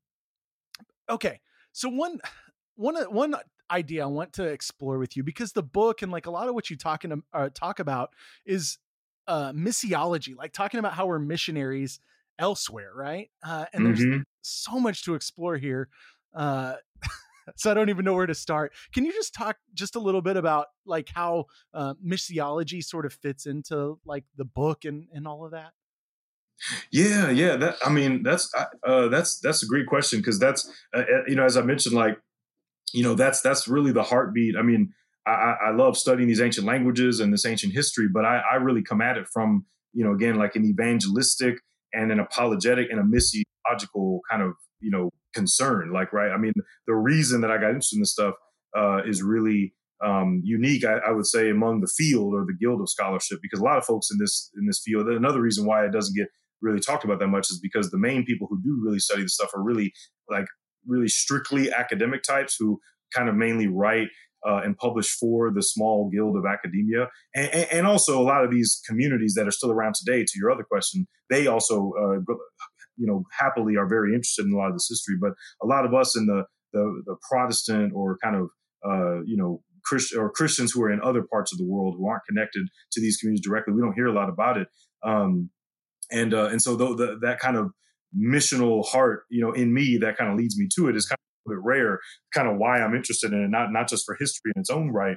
[SPEAKER 1] okay. So one, one, one idea I want to explore with you, because the book and like a lot of what you talking to, uh, talk about is uh, missiology, like talking about how we're missionaries elsewhere. Right. Uh, and there's
[SPEAKER 2] Mm-hmm.
[SPEAKER 1] so much to explore here. Uh, so I don't even know where to start. Can you just talk just a little bit about like how uh, missiology sort of fits into like the book and, and all of that?
[SPEAKER 2] Yeah, yeah. That I mean, that's uh, that's that's a great question because that's uh, uh, you know, as I mentioned, like you know, that's that's really the heartbeat. I mean, I, I love studying these ancient languages and this ancient history, but I, I really come at it from you know, again, like an evangelistic and an apologetic and a missiological kind of you know concern. Like, right? I mean, the reason that I got interested in this stuff uh, is really um, unique, I, I would say, among the field or the guild of scholarship, because a lot of folks in this in this field. Another reason why it doesn't get really talked about that much is because the main people who do really study the stuff are really like really strictly academic types who kind of mainly write uh, and publish for the small guild of academia. And, and also a lot of these communities that are still around today, to your other question, they also, uh, you know, happily are very interested in a lot of this history. But a lot of us in the, the, the Protestant or kind of, uh, you know, Christ- or Christians who are in other parts of the world who aren't connected to these communities directly, we don't hear a lot about it. Um, and uh, and so though the, that kind of missional heart, you know, in me that kind of leads me to it is kind of a bit rare. Kind of why I'm interested in it, not not just for history in its own right,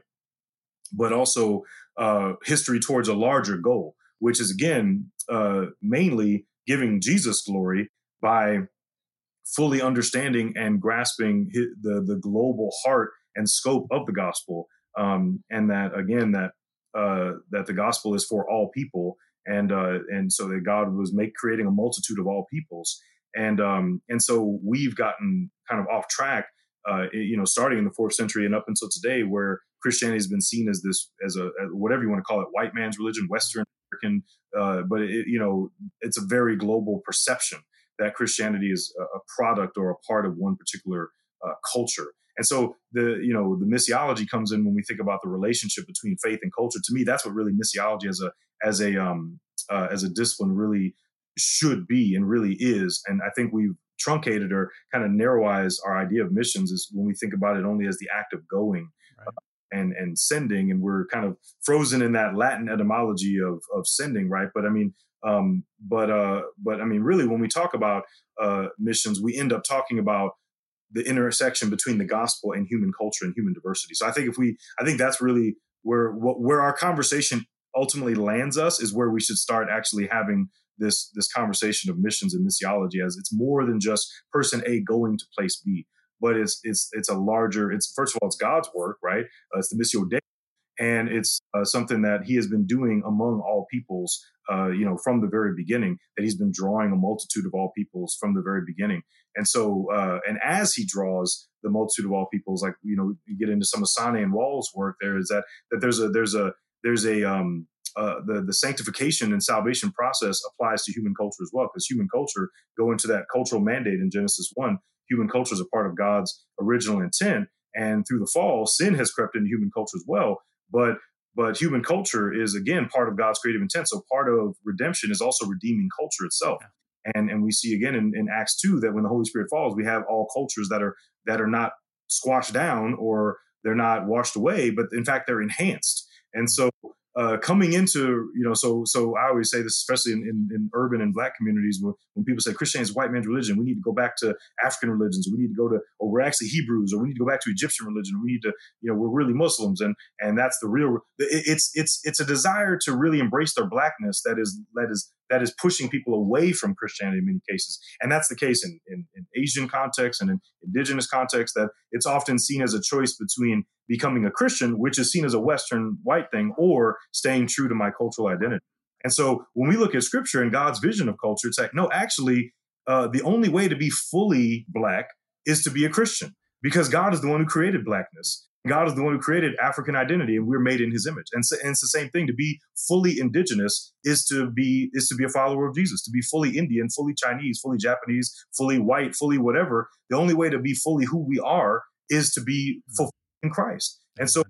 [SPEAKER 2] but also uh, history towards a larger goal, which is again uh, mainly giving Jesus glory by fully understanding and grasping his, the the global heart and scope of the gospel, um, and that again that uh, that the gospel is for all people, and uh, and so that God was make creating a multitude of all peoples, and um, and so we've gotten kind of off track, uh, you know, starting in the fourth century and up until today, where Christianity has been seen as this as a as whatever you want to call it, white man's religion, Western American, uh, but it, you know, it's a very global perception that Christianity is a product or a part of one particular uh, culture. And so the, you know, the missiology comes in when we think about the relationship between faith and culture. To me, that's what really missiology as a, as a, um, uh, as a discipline really should be and really is. And I think we've truncated or kind of narrowized our idea of missions is when we think about it only as the act of going. Right. uh, and, and sending, and we're kind of frozen in that Latin etymology of, of sending. Right. But I mean, Um, but uh, but I mean, really, when we talk about uh, missions, we end up talking about the intersection between the gospel and human culture and human diversity. So I think if we, I think that's really where where our conversation ultimately lands us is where we should start actually having this this conversation of missions and missiology, as it's more than just person A going to place B, but it's it's it's a larger. It's first of all, it's God's work, right? Uh, it's the Missio Dei. And it's uh, something that he has been doing among all peoples, uh, you know, from the very beginning, that he's been drawing a multitude of all peoples from the very beginning. And so, uh, and as he draws the multitude of all peoples, like, you know, you get into some of Sane and Wall's work, there is that, that there's a, there's a, there's a, um, uh, the, the sanctification and salvation process applies to human culture as well, because human culture, go into that cultural mandate in Genesis one, human culture is a part of God's original intent. And through the fall, sin has crept into human culture as well. But but human culture is, again, part of God's creative intent. So part of redemption is also redeeming culture itself. Yeah. And and we see again in, in Acts two that when the Holy Spirit falls, we have all cultures that are that are not squashed down or they're not washed away, but in fact, they're enhanced. And so uh, coming into, you know, so so I always say this, especially in, in, in urban and Black communities, when, when people say Christianity is white man's religion, we need to go back to African religions. We need to go to, or we're actually Hebrews, or we need to go back to Egyptian religion. We need to, you know, we're really Muslims, and and that's the real. It's it's it's a desire to really embrace their Blackness that is that is that is pushing people away from Christianity in many cases, and that's the case in in, in Asian context and in indigenous context. That it's often seen as a choice between becoming a Christian, which is seen as a Western white thing, or staying true to my cultural identity. And so when we look at scripture and God's vision of culture, it's like, no, actually, uh, the only way to be fully Black is to be a Christian, because God is the one who created Blackness. God is the one who created African identity, and we're made in his image. And, so, and it's the same thing. To be fully indigenous is to be is to be a follower of Jesus. To be fully Indian, fully Chinese, fully Japanese, fully white, fully whatever. The only way to be fully who we are is to be fulfilled in Christ. And so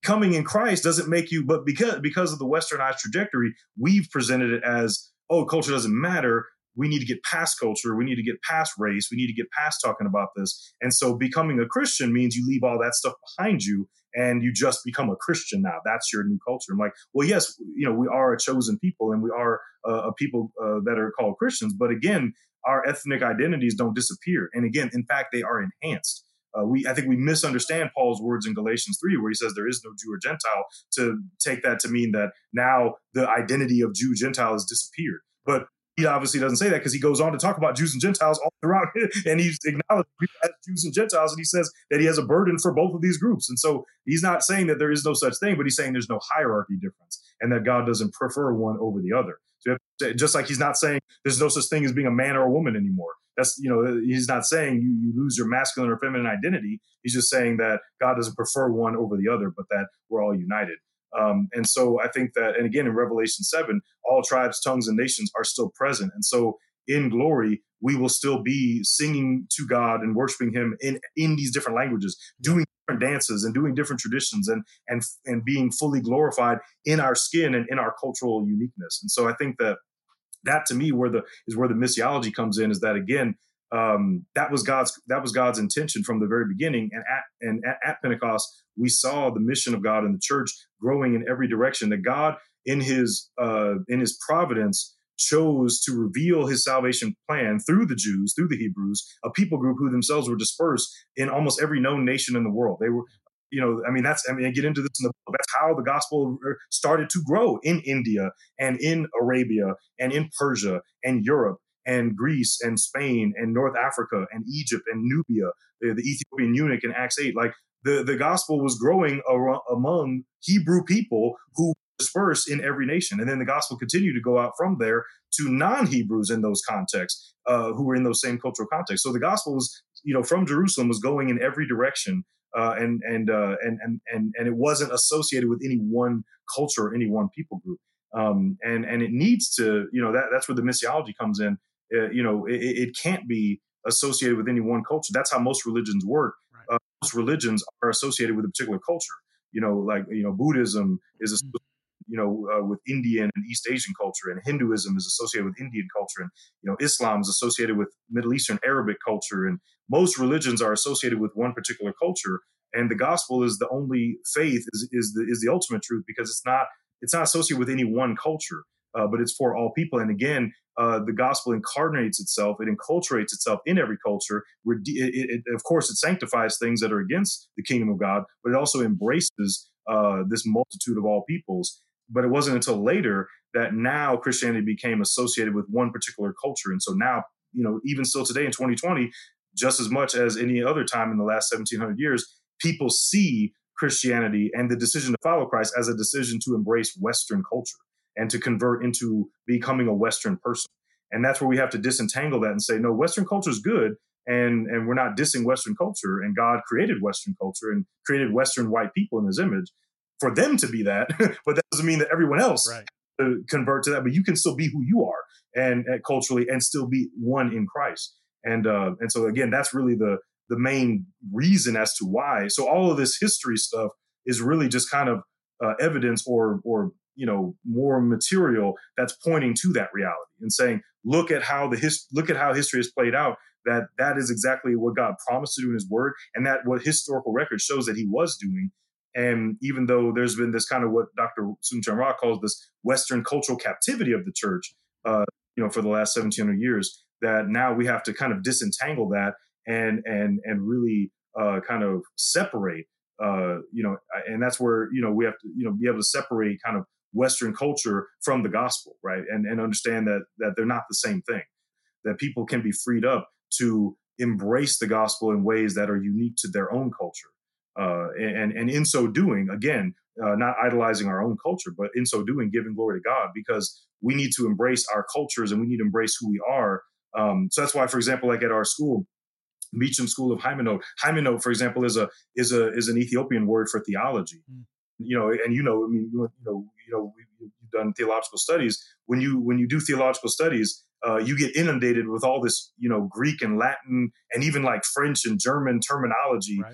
[SPEAKER 2] coming in Christ doesn't make you, but because because of the westernized trajectory, we've presented it as, oh, culture doesn't matter. We need to get past culture. We need to get past race. We need to get past talking about this. And so becoming a Christian means you leave all that stuff behind you and you just become a Christian now. That's your new culture. I'm like, well, yes, you know, we are a chosen people and we are uh, a people uh, that are called Christians. But again, our ethnic identities don't disappear. And again, in fact, they are enhanced. Uh, we, I think we misunderstand Paul's words in Galatians three, where he says there is no Jew or Gentile, to take that to mean that now the identity of Jew, Gentile has disappeared. But he obviously doesn't say that, because he goes on to talk about Jews and Gentiles all throughout, and he's acknowledged people as Jews and Gentiles, and he says that he has a burden for both of these groups. And so he's not saying that there is no such thing, but he's saying there's no hierarchy difference and that God doesn't prefer one over the other. So to, just like he's not saying there's no such thing as being a man or a woman anymore. That's, you know, he's not saying you, you lose your masculine or feminine identity. He's just saying that God doesn't prefer one over the other, but that we're all united. Um, and so I think that, and again, in Revelation seven, all tribes, tongues, and nations are still present. And so in glory, we will still be singing to God and worshiping him in, in these different languages, doing different dances and doing different traditions, and, and, and being fully glorified in our skin and in our cultural uniqueness. And so I think that that to me where the is where the missiology comes in, is that, again, um, that was God's that was God's intention from the very beginning. And at and at, at Pentecost, we saw the mission of God in the church growing in every direction. That God, in his uh, in his providence, chose to reveal his salvation plan through the Jews, through the Hebrews, a people group who themselves were dispersed in almost every known nation in the world. They were, you know, I mean, that's, I mean, I get into this in the book. That's how the gospel started to grow in India and in Arabia and in Persia and Europe and Greece and Spain and North Africa and Egypt and Nubia, the, the Ethiopian eunuch in Acts eight. Like the, the gospel was growing ar- among Hebrew people who dispersed in every nation. And then the gospel continued to go out from there to non-Hebrews in those contexts, uh, who were in those same cultural contexts. So the gospel was, you know, from Jerusalem was going in every direction. Uh, and and, uh, and and and and it wasn't associated with any one culture or any one people group. Um, and and it needs to, you know, that that's where the missiology comes in. Uh, you know, it, it can't be associated with any one culture. That's how most religions work. Right. Uh, most religions are associated with a particular culture. You know, like, you know, Buddhism is associated, you know, uh, with Indian and East Asian culture, and Hinduism is associated with Indian culture, and, you know, Islam is associated with Middle Eastern Arabic culture, and most religions are associated with one particular culture. And the gospel is the only faith, is is the is the ultimate truth, because it's not it's not associated with any one culture, uh, but it's for all people. And again, uh, the gospel incarnates itself, it enculturates itself in every culture. It, it, it, of course, it sanctifies things that are against the kingdom of God, but it also embraces uh, this multitude of all peoples. But it wasn't until later that now Christianity became associated with one particular culture. And so now, you know, even still today in twenty twenty, just as much as any other time in the last seventeen hundred years, people see Christianity and the decision to follow Christ as a decision to embrace Western culture and to convert into becoming a Western person. And that's where we have to disentangle that and say, no, Western culture is good. And, and we're not dissing Western culture. And God created Western culture and created Western white people in his image for them to be that. But that doesn't mean that everyone else right. has to convert to that. But you can still be who you are and, and culturally and still be one in Christ. And uh, and so, again, that's really the the main reason as to why. So all of this history stuff is really just kind of uh, evidence or, or, you know, more material that's pointing to that reality and saying, look at how the his, look at how history has played out, that that is exactly what God promised to do in his word, and that what historical record shows that he was doing. And even though there's been this kind of what Doctor Soong-Chan Rah calls this Western cultural captivity of the church, uh, you know, for the last seventeen hundred years, that now we have to kind of disentangle that and and and really uh, kind of separate, uh, you know, and that's where, you know, we have to, you know, be able to separate kind of Western culture from the gospel, right? And and understand that that they're not the same thing, that people can be freed up to embrace the gospel in ways that are unique to their own culture. Uh, and, and in so doing, again, uh, not idolizing our own culture, but in so doing, giving glory to God, because we need to embrace our cultures and we need to embrace who we are. Um, so that's why, for example, like at our school, Meacham School of Hymenot, Hymenot, for example, is a is a is an Ethiopian word for theology. Mm. You know, and you know, I mean, you know, you know, you've done theological studies. When you when you do theological studies, uh, you get inundated with all this, you know, Greek and Latin and even like French and German terminology. Right.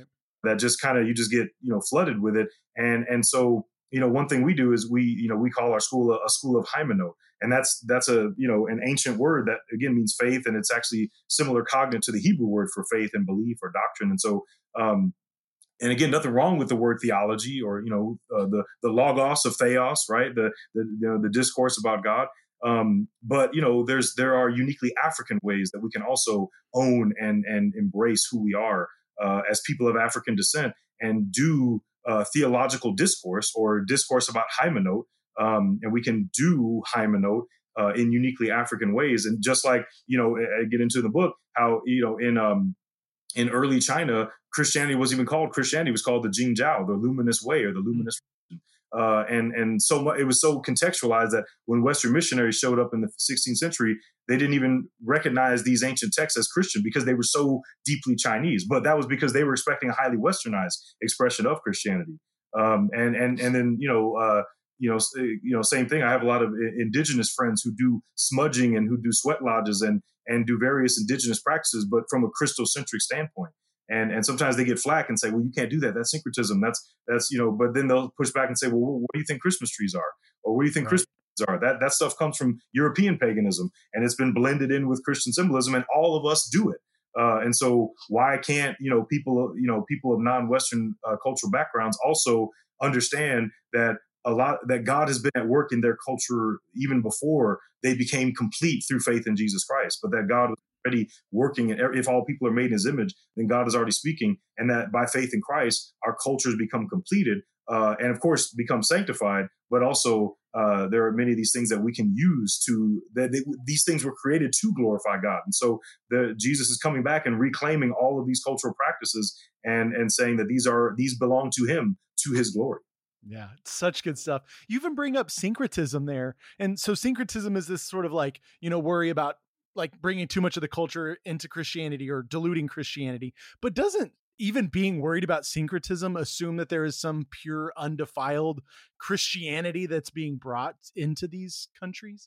[SPEAKER 2] that just kind of, you just get, you know, flooded with it. And, and so, you know, one thing we do is we, you know, we call our school a, a school of hymenot. And that's, that's a, you know, an ancient word that again means faith. And it's actually similar cognate to the Hebrew word for faith and belief or doctrine. And so, um, and again, nothing wrong with the word theology or, you know, uh, the, the logos of theos, right? The, the, you know, the discourse about God. Um, but, you know, there's, there are uniquely African ways that we can also own and, and embrace who we are uh, as people of African descent and do uh, theological discourse or discourse about hymenot. Um, and we can do hymenot uh, in uniquely African ways. And just like, you know, I get into the book, how, you know, in, um, in early China, Christianity wasn't even called Christianity. It was called the Jingjiao, the luminous way or the luminous religion. Uh, and and so much, it was so contextualized that when Western missionaries showed up in the sixteenth century, they didn't even recognize these ancient texts as Christian because they were so deeply Chinese. But that was because they were expecting a highly Westernized expression of Christianity. Um, and and and then you know uh, you know you know same thing. I have a lot of indigenous friends who do smudging and who do sweat lodges and and do various indigenous practices, but from a Christocentric standpoint. And and sometimes they get flack and say, well, you can't do that. That's syncretism. That's, that's you know, but then they'll push back and say, well, what do you think Christmas trees are? Or what do you think right. Christmas trees are? That, that stuff comes from European paganism, and it's been blended in with Christian symbolism, and all of us do it. Uh, and so why can't, you know, people, you know, people of non-Western uh, cultural backgrounds also understand that a lot, that God has been at work in their culture even before they became complete through faith in Jesus Christ, but that God was already working, and if all people are made in his image, then God is already speaking, and that by faith in Christ, our cultures become completed uh, and of course become sanctified, but also uh, there are many of these things that we can use to, that they, these things were created to glorify God. And so the, Jesus is coming back and reclaiming all of these cultural practices and, and saying that these are, these belong to him, to his glory.
[SPEAKER 1] Yeah, such good stuff. You even bring up syncretism there. And so syncretism is this sort of like, you know, worry about like bringing too much of the culture into Christianity or diluting Christianity, but doesn't even being worried about syncretism assume that there is some pure undefiled Christianity that's being brought into these countries?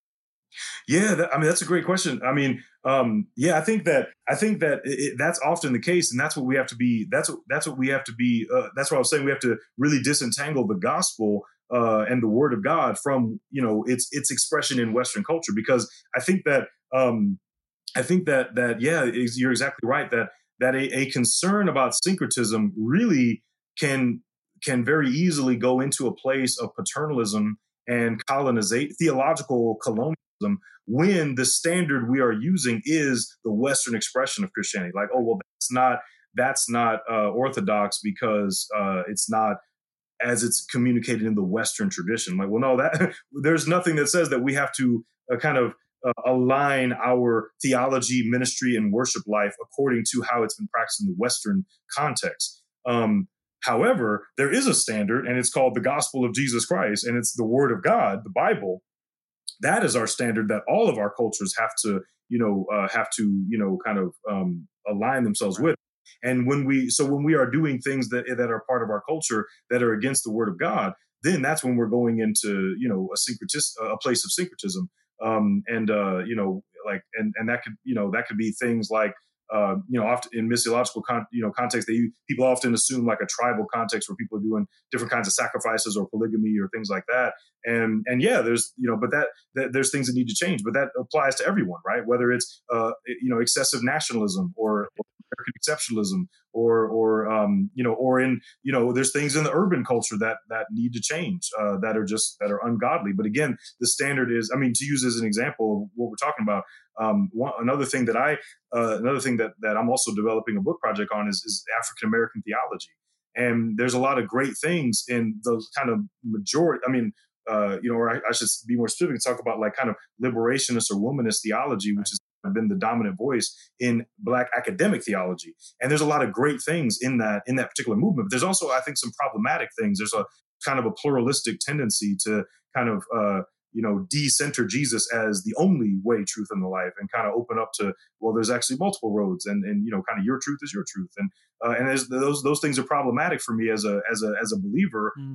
[SPEAKER 2] Yeah, that, I mean, that's a great question. I mean, um, yeah, I think that I think that it, that's often the case, and that's what we have to be. That's what that's what we have to be. Uh, that's what I was saying. We have to really disentangle the gospel uh, and the Word of God from, you know, its its expression in Western culture, because I think that um, I think that that yeah, you're exactly right. That that a, a concern about syncretism really can can very easily go into a place of paternalism and colonization, theological colonialism, when the standard we are using is the Western expression of Christianity. Like, oh, well, that's not that's not uh, orthodox because uh, it's not as it's communicated in the Western tradition. Like, well, no, that there's nothing that says that we have to uh, kind of uh, align our theology, ministry, and worship life according to how it's been practiced in the Western context. Um, however, there is a standard, and it's called the gospel of Jesus Christ, and it's the Word of God, the Bible. That is our standard that all of our cultures have to, you know, uh, have to, you know, kind of um, align themselves with. And when we, so when we are doing things that that are part of our culture that are against the Word of God, then that's when we're going into, you know, a syncretis, a place of syncretism, um, and uh, you know, like, and and that could, you know, that could be things like, uh, you know, often in missiological, con- you know, context, they people often assume like a tribal context where people are doing different kinds of sacrifices or polygamy or things like that. And and yeah, there's, you know, but that, that there's things that need to change, but that applies to everyone, right? Whether it's uh, you know, excessive nationalism or, or American exceptionalism, or or um, you know, or in, you know, there's things in the urban culture that that need to change, uh, that are just that are ungodly. But again, the standard is, I mean, to use as an example of what we're talking about, um, one, another thing that I uh, another thing that that I'm also developing a book project on is, is African American theology. And there's a lot of great things in the kind of majority. I mean, uh, you know, or I, I should be more specific and talk about like kind of liberationist or womanist theology, which has been the dominant voice in Black academic theology. And there's a lot of great things in that in that particular movement. But there's also, I think, some problematic things. There's a kind of a pluralistic tendency to kind of, uh, you know, de-center Jesus as the only way, truth, and the life, and kind of open up to, well, there's actually multiple roads, and and you know, kind of your truth is your truth, and uh, and there's, those those things are problematic for me as a as a as a believer mm. who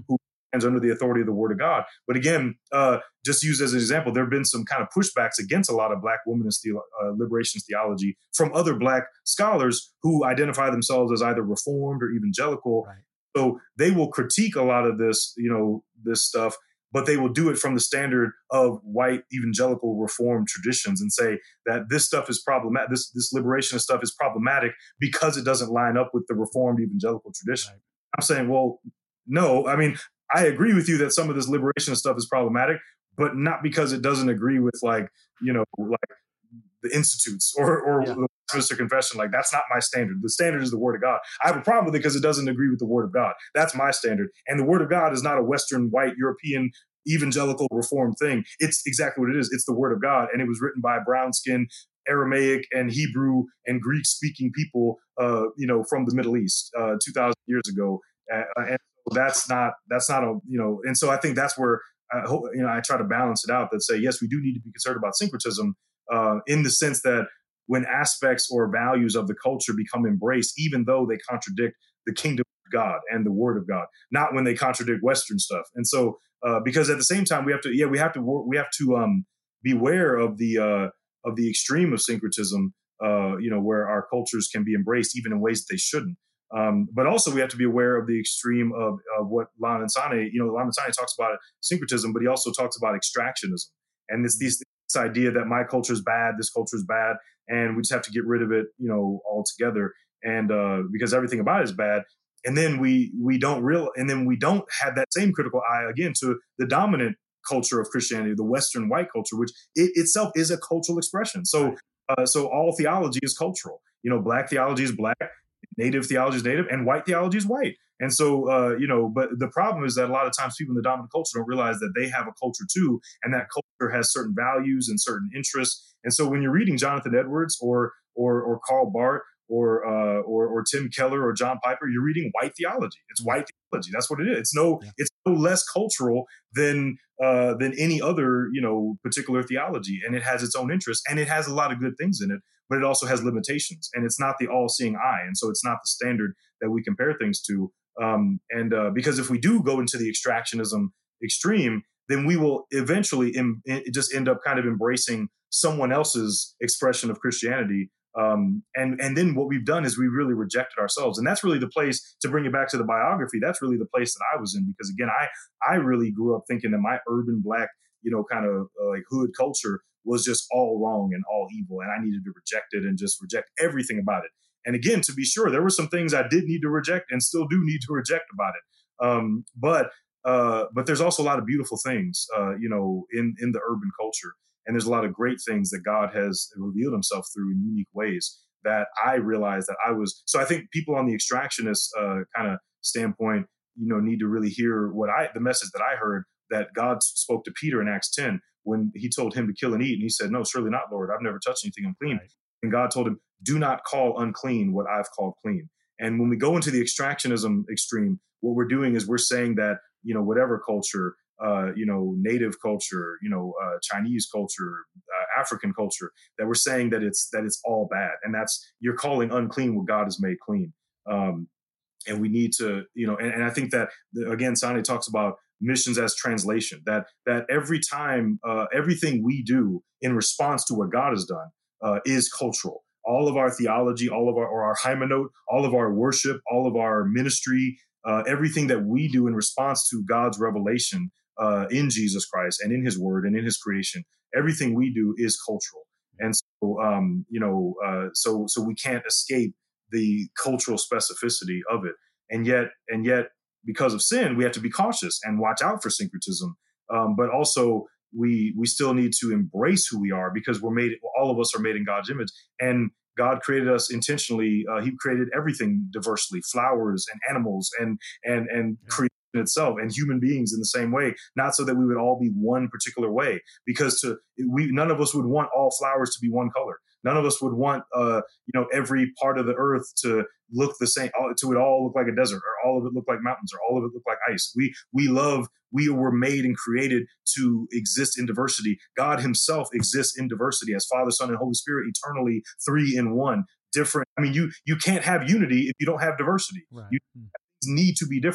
[SPEAKER 2] stands under the authority of the Word of God. But again, uh, just used as an example, there have been some kind of pushbacks against a lot of Black womanist the, uh, liberationist theology from other Black scholars who identify themselves as either Reformed or evangelical.
[SPEAKER 1] Right.
[SPEAKER 2] So they will critique a lot of this, you know, this stuff, but they will do it from the standard of white evangelical Reformed traditions and say that this stuff is problematic. This this liberationist stuff is problematic because it doesn't line up with the Reformed evangelical tradition. Right. I'm saying, well, no. I mean, I agree with you that some of this liberationist stuff is problematic, but not because it doesn't agree with, like, you know, like the institutes or or yeah. the Westminster Confession. Like, that's not my standard. The standard is the Word of God. I have a problem with it because it doesn't agree with the Word of God. That's my standard. And the Word of God is not a Western, white, European, evangelical, Reformed thing. It's exactly what it is. It's the Word of God. And it was written by brown-skinned Aramaic and Hebrew and Greek-speaking people, uh, you know, from the Middle East uh, two thousand years ago. Uh, and that's not, that's not a, you know, and so I think that's where, I hope, you know, I try to balance it out that say, yes, we do need to be concerned about syncretism uh, in the sense that when aspects or values of the culture become embraced, even though they contradict the kingdom of God and the Word of God, not when they contradict Western stuff. And so, uh, because at the same time, we have to, yeah, we have to, we have to um, beware of the, uh, of the extreme of syncretism, uh, you know, where our cultures can be embraced even in ways that they shouldn't. Um, but also we have to be aware of the extreme of, of what Lam Nsane, you know, Lam Nsane talks about syncretism, but he also talks about extractionism. And this, this, this idea that my culture is bad, this culture is bad, and we just have to get rid of it, you know, altogether. And uh, because everything about it is bad. And then we we don't real, and then we don't have that same critical eye again to the dominant culture of Christianity, the Western white culture, which it itself is a cultural expression. So, uh, so all theology is cultural. You know, Black theology is Black, Native theology is Native, and white theology is white. And so, uh, you know, but the problem is that a lot of times people in the dominant culture don't realize that they have a culture too, and that culture has certain values and certain interests. And so, when you're reading Jonathan Edwards or or or Karl Barth or uh, or or Tim Keller or John Piper, you're reading white theology. It's white theology. That's what it is. It's no, yeah. it's no less cultural than uh, than any other, you know, particular theology, and it has its own interests, and it has a lot of good things in it, but it also has limitations, and it's not the all-seeing eye, and so it's not the standard that we compare things to. Um, and uh, because if we do go into the extractionism extreme, then we will eventually Im- just end up kind of embracing someone else's expression of Christianity. Um, and, and then what we've done is we really rejected ourselves. And that's really the place, to bring it back to the biography, that's really the place that I was in. Because again, I, I really grew up thinking that my urban Black, you know, kind of uh, like hood culture was just all wrong and all evil. And I needed to reject it and just reject everything about it. And again, to be sure, there were some things I did need to reject and still do need to reject about it. Um, but uh, but there's also a lot of beautiful things, uh, you know, in, in the urban culture. And there's a lot of great things that God has revealed himself through in unique ways that I realized that I was. So I think people on the extractionist uh, kind of standpoint, you know, need to really hear what I, the message that I heard that God spoke to Peter in Acts ten when he told him to kill and eat. And he said, no, surely not, Lord. I've never touched anything unclean. Right. And God told him, do not call unclean what I've called clean. And when we go into the extractionism extreme, what we're doing is we're saying that, you know, whatever culture, uh, you know, Native culture, you know, uh, Chinese culture, uh, African culture, that we're saying that it's, that it's all bad. And that's, you're calling unclean what God has made clean. Um, and we need to, you know, and, and I think that, again, Sane talks about missions as translation, that, that every time, uh, everything we do in response to what God has done, Uh, is cultural. All of our theology, all of our, or our hymeneut, all of our worship, all of our ministry, uh, everything that we do in response to God's revelation uh, in Jesus Christ and in his word and in his creation, everything we do is cultural. And so, um, you know, uh, so, so we can't escape the cultural specificity of it. And yet, and yet, because of sin, we have to be cautious and watch out for syncretism. Um, but also, we we still need to embrace who we are, because we're made, all of us are made in God's image, and God created us intentionally. Uh, he created everything diversely, flowers and animals and and and yeah. creation itself, and human beings in the same way, not so that we would all be one particular way, because to we none of us would want all flowers to be one color. None of us would want uh, you know, every part of the earth to look the same, to it all look like a desert, or all of it look like mountains, or all of it look like ice. We we love, we were made and created to exist in diversity. God himself exists in diversity as Father, Son, and Holy Spirit, eternally three in one. Different. I mean, you you can't have unity if you don't have diversity. Right. You need to be different.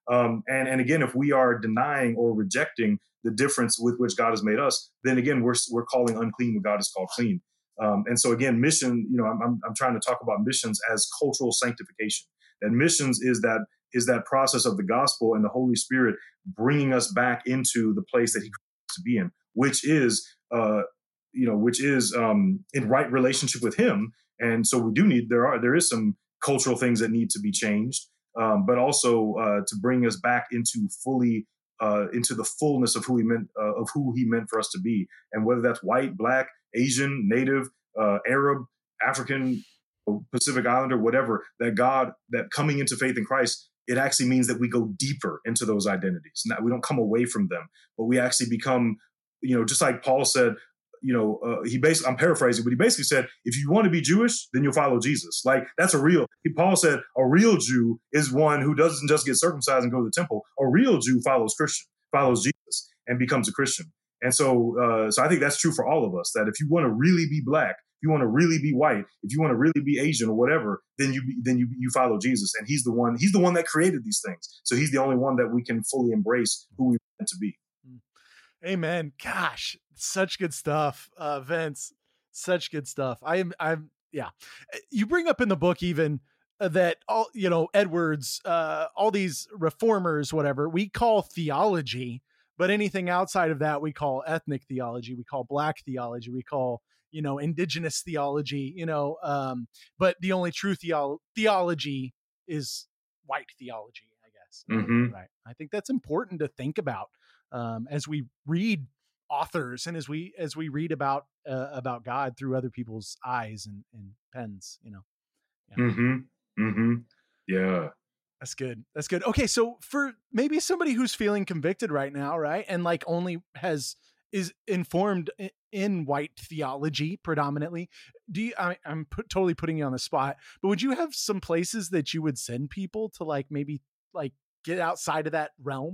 [SPEAKER 2] Um, and, and again, if we are denying or rejecting the difference with which God has made us, then again, we're, we're calling unclean what God has called clean. Um, and so again, mission, you know, I'm, I'm, I'm trying to talk about missions as cultural sanctification. And missions is that is that process of the gospel and the Holy Spirit bringing us back into the place that he created us to be in, which is, uh, you know, which is um, in right relationship with him. And so we do need, there are, there is some cultural things that need to be changed, um, but also uh, to bring us back into fully, uh, into the fullness of who he meant, uh, of who he meant for us to be. And whether that's white, black, Asian, Native, uh, Arab, African, Pacific Islander, whatever, that God, that coming into faith in Christ, it actually means that we go deeper into those identities. Now, we don't come away from them, but we actually become, you know, just like Paul said, you know, uh, he basically, I'm paraphrasing, but he basically said, if you want to be Jewish, then you'll follow Jesus. Like, that's a real, he, Paul said, a real Jew is one who doesn't just get circumcised and go to the temple. A real Jew follows Christian, follows Jesus and becomes a Christian. And so, uh, so I think that's true for all of us, that if you want to really be black, if you want to really be white, if you want to really be Asian or whatever, then you then you you follow Jesus, and he's the one he's the one that created these things. So he's the only one that we can fully embrace who we meant to be.
[SPEAKER 1] Amen. Gosh, such good stuff, uh, Vince. Such good stuff. I am. I'm. Yeah. You bring up in the book even uh, that all you know Edwards, uh, all these reformers, whatever we call theology, but anything outside of that we call ethnic theology. We call black theology. We call you know, indigenous theology, you know, um, but the only true theo- theology is white theology, I guess.
[SPEAKER 2] Mm-hmm.
[SPEAKER 1] Right. I think that's important to think about um, as we read authors and as we, as we read about, uh, about God through other people's eyes and, and pens, you know.
[SPEAKER 2] Yeah. Mm-hmm. Mm-hmm. Yeah.
[SPEAKER 1] That's good. That's good. Okay. So for maybe somebody who's feeling convicted right now, right. And like only has, is informed in white theology predominantly. Do you, I, I'm put, totally putting you on the spot, but would you have some places that you would send people to like, maybe like get outside of that realm?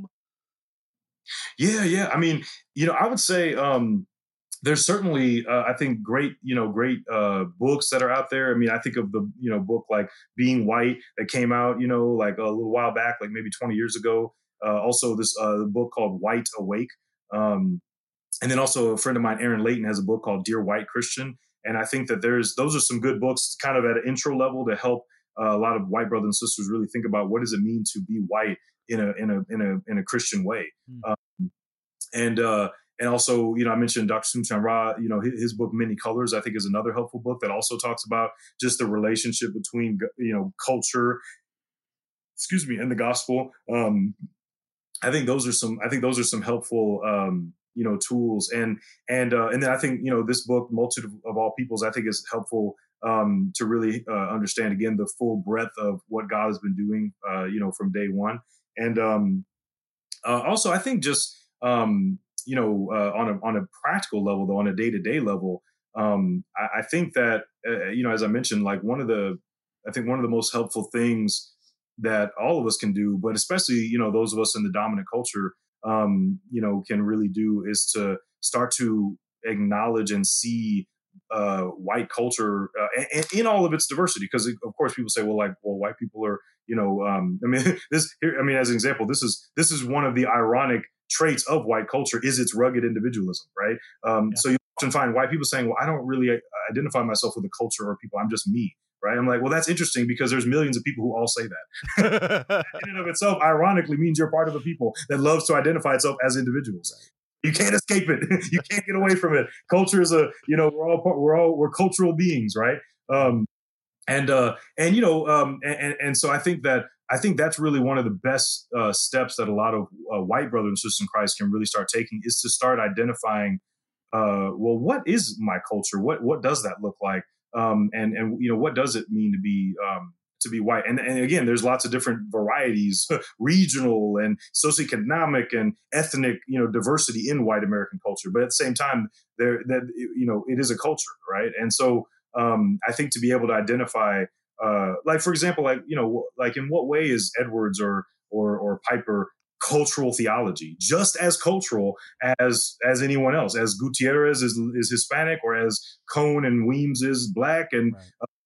[SPEAKER 2] Yeah. Yeah. I mean, you know, I would say, um, there's certainly, uh, I think, great, you know, great uh, books that are out there. I mean, I think of the, you know, book like Being White that came out, you know, like a little while back, like maybe twenty years ago. Uh, also, this uh, book called White Awake. Um, And then also a friend of mine, Aaron Layton, has a book called Dear White Christian. And I think that there's those are some good books kind of at an intro level to help uh, a lot of white brothers and sisters really think about what does it mean to be white in a in a in a in a Christian way. Mm. Um, and uh, and also, you know, I mentioned Doctor Soong-Chan Rah, you know, his, his book Many Colors, I think, is another helpful book that also talks about just the relationship between, you know, culture, excuse me, and the gospel. Um, I think those are some I think those are some helpful um you know, tools. And, and, uh, and then I think, you know, this book, Multitude of, of All Peoples, I think is helpful, um, to really, uh, understand again, the full breadth of what God has been doing, uh, you know, from day one. And, um, uh, also I think just, um, you know, uh, on a, on a practical level, though, on a day-to-day level, um, I, I think that, uh, you know, as I mentioned, like one of the, I think one of the most helpful things that all of us can do, but especially, you know, those of us in the dominant culture, um, you know, can really do is to start to acknowledge and see uh, white culture uh, and, in all of its diversity. Because of course, people say, well, like, well, white people are, you know, um, I mean, this here, I mean, as an example, this is this is one of the ironic traits of white culture is its rugged individualism, right? Um, yeah. So you often find white people saying, well, I don't really identify myself with a culture or people. I'm just me. Right. I'm like, well, that's interesting because there's millions of people who all say that. In and of itself, ironically, means you're part of a people that loves to identify itself as individuals. Right. You can't escape it. You can't get away from it. Culture is a, you know, we're all part, we're all we're cultural beings, right? Um, and uh, and you know, um, and and so I think that I think that's really one of the best uh, steps that a lot of uh, white brothers and sisters in Christ can really start taking is to start identifying, uh, well, what is my culture? What what does that look like? Um, and, and, you know, what does it mean to be, um, to be white? And, and again, there's lots of different varieties, regional and socioeconomic and ethnic, you know, diversity in white American culture. But at the same time, there, that, you know, it is a culture, right? And so, um, I think to be able to identify, uh, like, for example, like, you know, like in what way is Edwards or, or, or Piper cultural theology, just as cultural as as anyone else, as Gutierrez is, is Hispanic, or as Cone and Weems is black, and right. uh,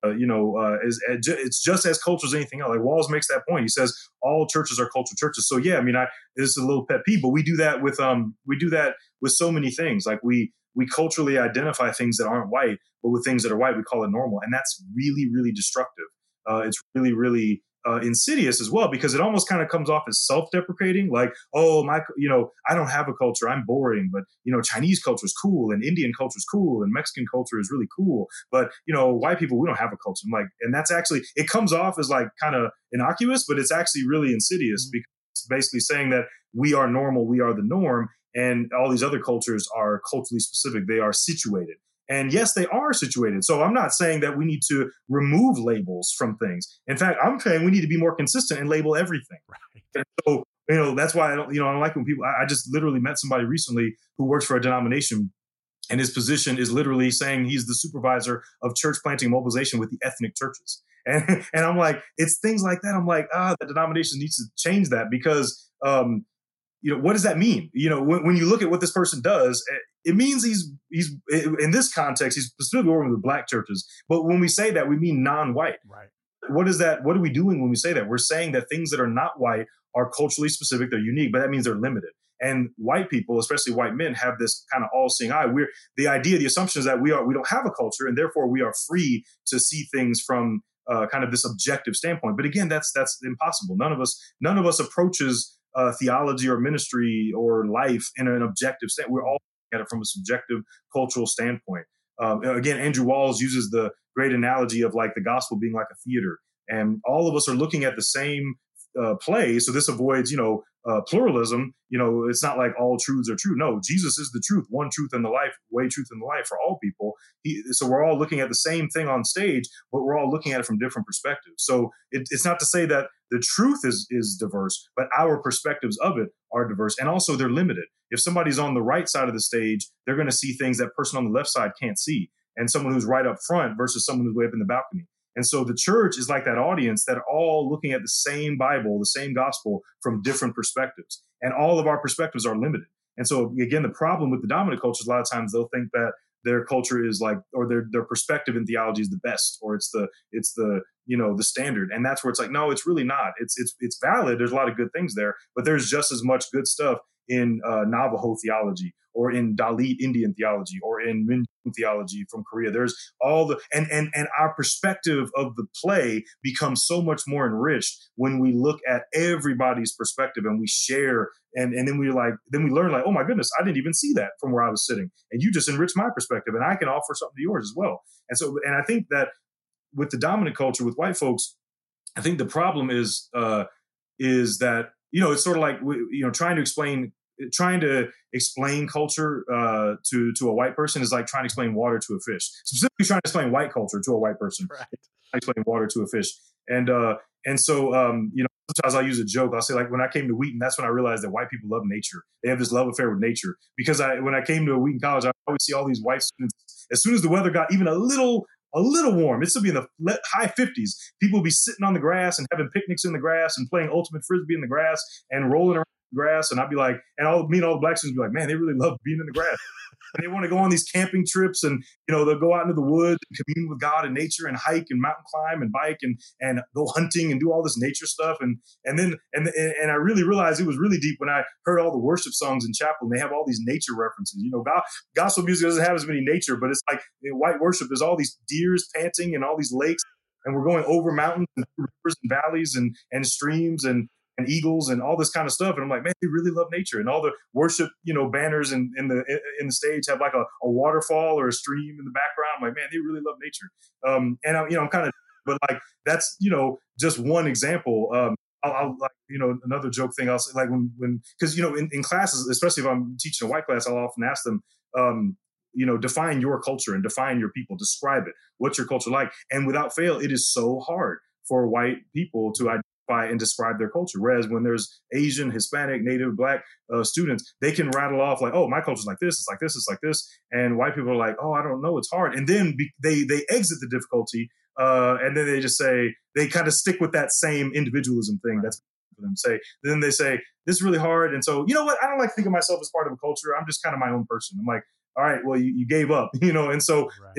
[SPEAKER 2] uh, you know, uh, is it's just as cultural as anything else. Like Walls makes that point. He says all churches are cultural churches. So yeah, I mean, I this is a little pet peeve, but we do that with um we do that with so many things. Like we we culturally identify things that aren't white, but with things that are white, we call it normal, and that's really really destructive. Uh, it's really really uh, insidious as well, because it almost kind of comes off as self-deprecating, like, oh my, you know, I don't have a culture, I'm boring, but you know, Chinese culture is cool, and Indian culture is cool, and Mexican culture is really cool, but you know, white people, we don't have a culture. I'm like, and that's actually, it comes off as like kind of innocuous, but it's actually really insidious, mm-hmm. because it's basically saying that we are normal, we are the norm, and all these other cultures are culturally specific, they are situated. And yes, they are situated. So I'm not saying that we need to remove labels from things. In fact, I'm saying we need to be more consistent and label everything. Right. And so, you know, that's why I don't, you know, I don't like when people, I, I just literally met somebody recently who works for a denomination, and his position is literally saying he's the supervisor of church planting and mobilization with the ethnic churches. And, and I'm like, it's things like that. I'm like, ah, the denomination needs to change that, because, um, you know, what does that mean? You know, when, when you look at what this person does, it means he's, he's in this context, he's specifically working with black churches. But when we say that, we mean non-white.
[SPEAKER 1] Right.
[SPEAKER 2] What is that? What are we doing when we say that? We're saying that things that are not white are culturally specific, they're unique, but that means they're limited. And white people, especially white men, have this kind of all-seeing eye. We're the idea, the assumption is that we are we don't have a culture, and therefore we are free to see things from uh, kind of this objective standpoint. But again, that's that's impossible. None of us, none of us approaches uh, theology or ministry or life in an objective standpoint. We're all looking at it from a subjective cultural standpoint. Um, again, Andrew Walls uses the great analogy of like the gospel being like a theater, and all of us are looking at the same uh, play. So this avoids, you know, uh, pluralism. You know, it's not like all truths are true. No, Jesus is the truth, one truth in the life, way, truth, in the life for all people. He, so we're all looking at the same thing on stage, but we're all looking at it from different perspectives. So it, it's not to say that the truth is is diverse, but our perspectives of it are diverse, and also they're limited. If somebody's on the right side of the stage, they're going to see things that person on the left side can't see, and someone who's right up front versus someone who's way up in the balcony. And so the church is like that audience that are all looking at the same Bible, the same gospel from different perspectives. And all of our perspectives are limited. And so, again, the problem with the dominant culture is a lot of times they'll think that their culture is like, or their their perspective in theology is the best, or it's the it's the you know the standard. And that's where it's like, no, it's really not. It's it's it's valid. There's a lot of good things there, but there's just as much good stuff in uh, Navajo theology, or in Dalit Indian theology, or in Minjung theology from Korea. There's all the, and, and, and our perspective of the play becomes so much more enriched when we look at everybody's perspective and we share, and, and then we like, then we learn like, oh my goodness, I didn't even see that from where I was sitting. And you just enriched my perspective, and I can offer something to yours as well. And so, and I think that with the dominant culture, with white folks, I think the problem is, uh, is that, you know, it's sort of like, you know, trying to explain trying to explain culture uh, to to a white person is like trying to explain water to a fish. Specifically, trying to explain white culture to a white person, right. Trying to explain water to a fish, and uh, and so um, you know, sometimes I use a joke. I'll say like, when I came to Wheaton, that's when I realized that white people love nature. They have this love affair with nature. Because I when I came to Wheaton College, I always see all these white students. As soon as the weather got even a little a little warm, it's still be in the high fifties. People would be sitting on the grass and having picnics in the grass and playing ultimate frisbee in the grass and rolling around grass. And I'd be like, and all me and all the black students would be like, man, they really love being in the grass. And they want to go on these camping trips, and you know, they'll go out into the woods and commune with God and nature, and hike and mountain climb and bike and and go hunting and do all this nature stuff. And and then and and I really realized it was really deep when I heard all the worship songs in chapel, and they have all these nature references. You know, God, gospel music doesn't have as many nature, but it's like in white worship, there's all these deers panting and all these lakes, and we're going over mountains and rivers and valleys and and streams and and eagles and all this kind of stuff. And I'm like, man, they really love nature. And all the worship, you know, banners in, in the in the stage have like a, a waterfall or a stream in the background. I'm like, man, they really love nature. Um, and I, you know, I'm kind of, but like that's, you know, just one example. Um, I'll, I'll like, you know, another joke thing. I'll say like when when because you know in, in classes, especially if I'm teaching a white class, I'll often ask them, um, you know, define your culture and define your people. Describe it. What's your culture like? And without fail, it is so hard for white people to identify and describe their culture. Whereas when there's Asian, Hispanic, Native, Black uh, students, they can rattle off like, oh, my culture's like this, it's like this, it's like this. And white people are like, oh, I don't know, it's hard. And then be- they they exit the difficulty uh, and then they just say, they kind of stick with that same individualism thing. Right. That's for them to say. Then they say, this is really hard. And so, you know what? I don't like to think of myself as part of a culture. I'm just kind of my own person. I'm like, all right, well, you, you gave up, you know? And so right.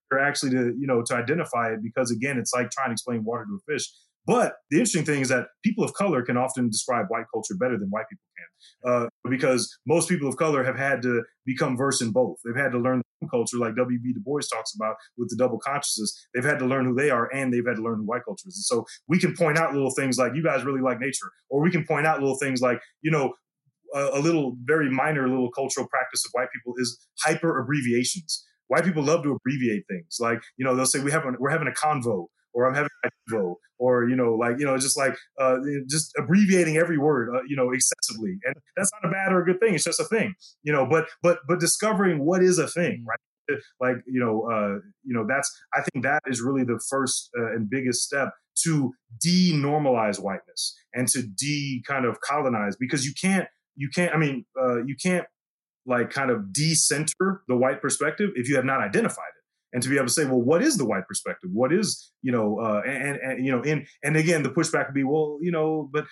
[SPEAKER 2] actually to, you know, to identify it, because again, it's like trying to explain water to a fish. But the interesting thing is that people of color can often describe white culture better than white people can, uh, because most people of color have had to become versed in both. They've had to learn culture, like W B Du Bois talks about with the double consciousness. They've had to learn who they are, and they've had to learn who white culture is. And so we can point out little things like, you guys really like nature, or we can point out little things like, you know, a, a little very minor little cultural practice of white people is hyper abbreviations. White people love to abbreviate things. Like, you know, they'll say we have an, we're having a convo, or I'm having a convo, or, you know, like, you know, just like uh, just abbreviating every word, uh, you know, excessively. And that's not a bad or a good thing. It's just a thing, you know, but, but, but discovering what is a thing, right? Like, you know, uh, you know, that's, I think that is really the first uh, and biggest step to de-normalize whiteness and to de kind of colonize, because you can't, you can't, I mean, uh, you can't like kind of de-center the white perspective if you have not identified it. And to be able to say, well, what is the white perspective? What is, you know, uh, and, and, you know, in, and again, the pushback would be, well, you know, but,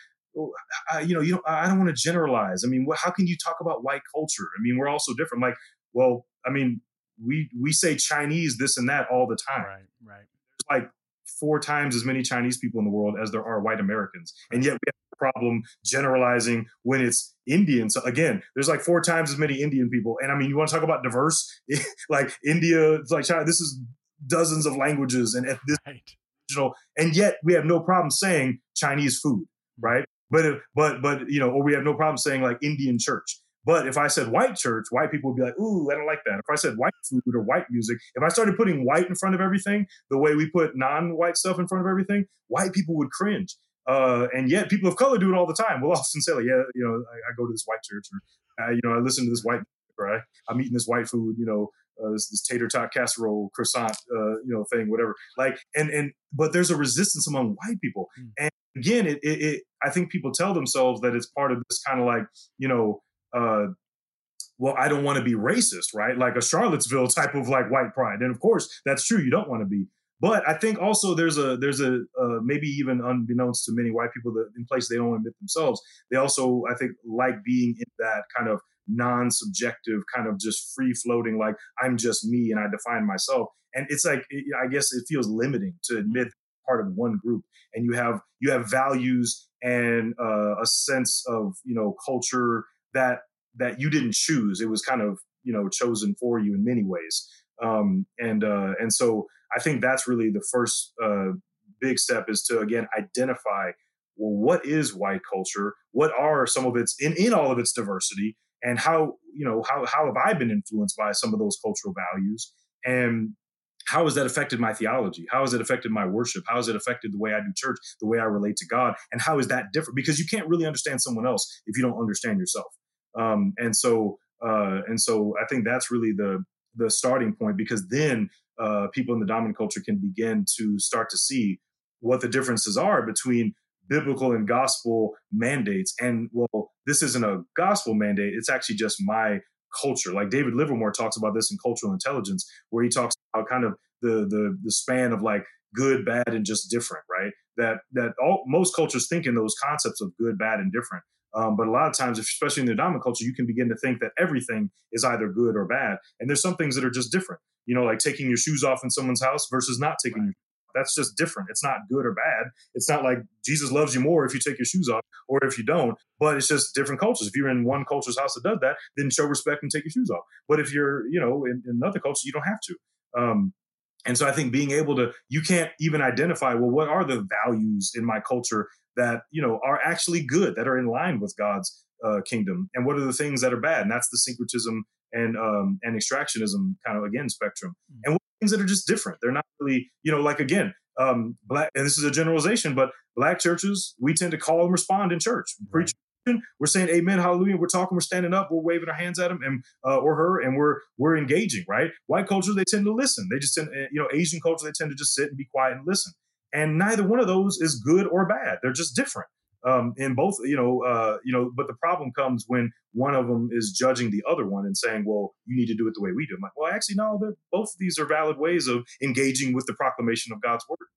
[SPEAKER 2] I, you know, you don't, I don't want to generalize. I mean, what, how can you talk about white culture? I mean, we're all so different. Like, well, I mean, we, we say Chinese, this and that all the time.
[SPEAKER 1] Right, right.
[SPEAKER 2] There's like four times as many Chinese people in the world as there are white Americans. And yet we have a problem generalizing when it's Indian. So again, there's like four times as many Indian people. And I mean, you want to talk about diverse, like India, it's like China, this is dozens of languages and this, right. And yet we have no problem saying Chinese food, right? But, but, but, you know, or we have no problem saying like Indian church. But if I said white church, white people would be like, ooh, I don't like that. If I said white food or white music, if I started putting white in front of everything, the way we put non-white stuff in front of everything, white people would cringe. Uh, and yet people of color do it all the time. We'll often say, like, yeah, you know, I, I go to this white church, or, uh, you know, I listen to this white, right? I'm eating this white food, you know, uh, this, this tater tot casserole, croissant, uh, you know, thing, whatever. Like, and, and, but there's a resistance among white people. Mm. And again, it, it, it, I think people tell themselves that it's part of this kind of like, you know, Uh, well, I don't want to be racist, right? Like a Charlottesville type of like white pride. And of course, that's true. You don't want to be. But I think also there's a, there's a, uh, maybe even unbeknownst to many white people that in places they don't admit themselves, they also, I think, like being in that kind of non-subjective, kind of just free floating, like I'm just me and I define myself. And it's like, I guess it feels limiting to admit part of one group, and you have, you have values and uh, a sense of, you know, culture that that you didn't choose. It was kind of, you know, chosen for you in many ways. Um, and uh, and so I think that's really the first uh, big step, is to, again, identify, well, what is white culture? What are some of its, in, in all of its diversity? And how, you know, how, how have I been influenced by some of those cultural values? And how has that affected my theology? How has it affected my worship? How has it affected the way I do church, the way I relate to God? And how is that different? Because you can't really understand someone else if you don't understand yourself. Um, and so, uh, and so I think that's really the the starting point, because then uh, people in the dominant culture can begin to start to see what the differences are between biblical and gospel mandates. And well, this isn't a gospel mandate; it's actually just my culture. Like David Livermore talks about this in Cultural Intelligence, where he talks about kind of the the the span of like good, bad, and just different, right? That that all most cultures think in those concepts of good, bad, and different. Um, but a lot of times, especially in the dominant culture, you can begin to think that everything is either good or bad. And there's some things that are just different, you know, like taking your shoes off in someone's house versus not taking right. your That's just different. It's not good or bad. It's not like Jesus loves you more if you take your shoes off or if you don't, but it's just different cultures. If you're in one culture's house that does that, then show respect and take your shoes off. But if you're, you know, in, in another culture, you don't have to. Um, and so I think being able to, you can't even identify, well, what are the values in my culture that, you know, are actually good, that are in line with God's uh, kingdom? And what are the things that are bad? And that's the syncretism and um, and extractionism kind of, again, spectrum. Mm-hmm. And what are things that are just different? They're not really, you know, like, again, um, black, and this is a generalization, but black churches, we tend to call and respond in church. Right. Preach, we're saying amen, hallelujah. We're talking, we're standing up, we're waving our hands at them and uh, or her, and we're we're engaging, right? White culture, they tend to listen. They just tend, you know, Asian culture, they tend to just sit and be quiet and listen. And neither one of those is good or bad. They're just different. Um, in both, you know, uh, you know, but the problem comes when one of them is judging the other one and saying, well, you need to do it the way we do. I'm like, well, actually, no, both of these are valid ways of engaging with the proclamation of God's word.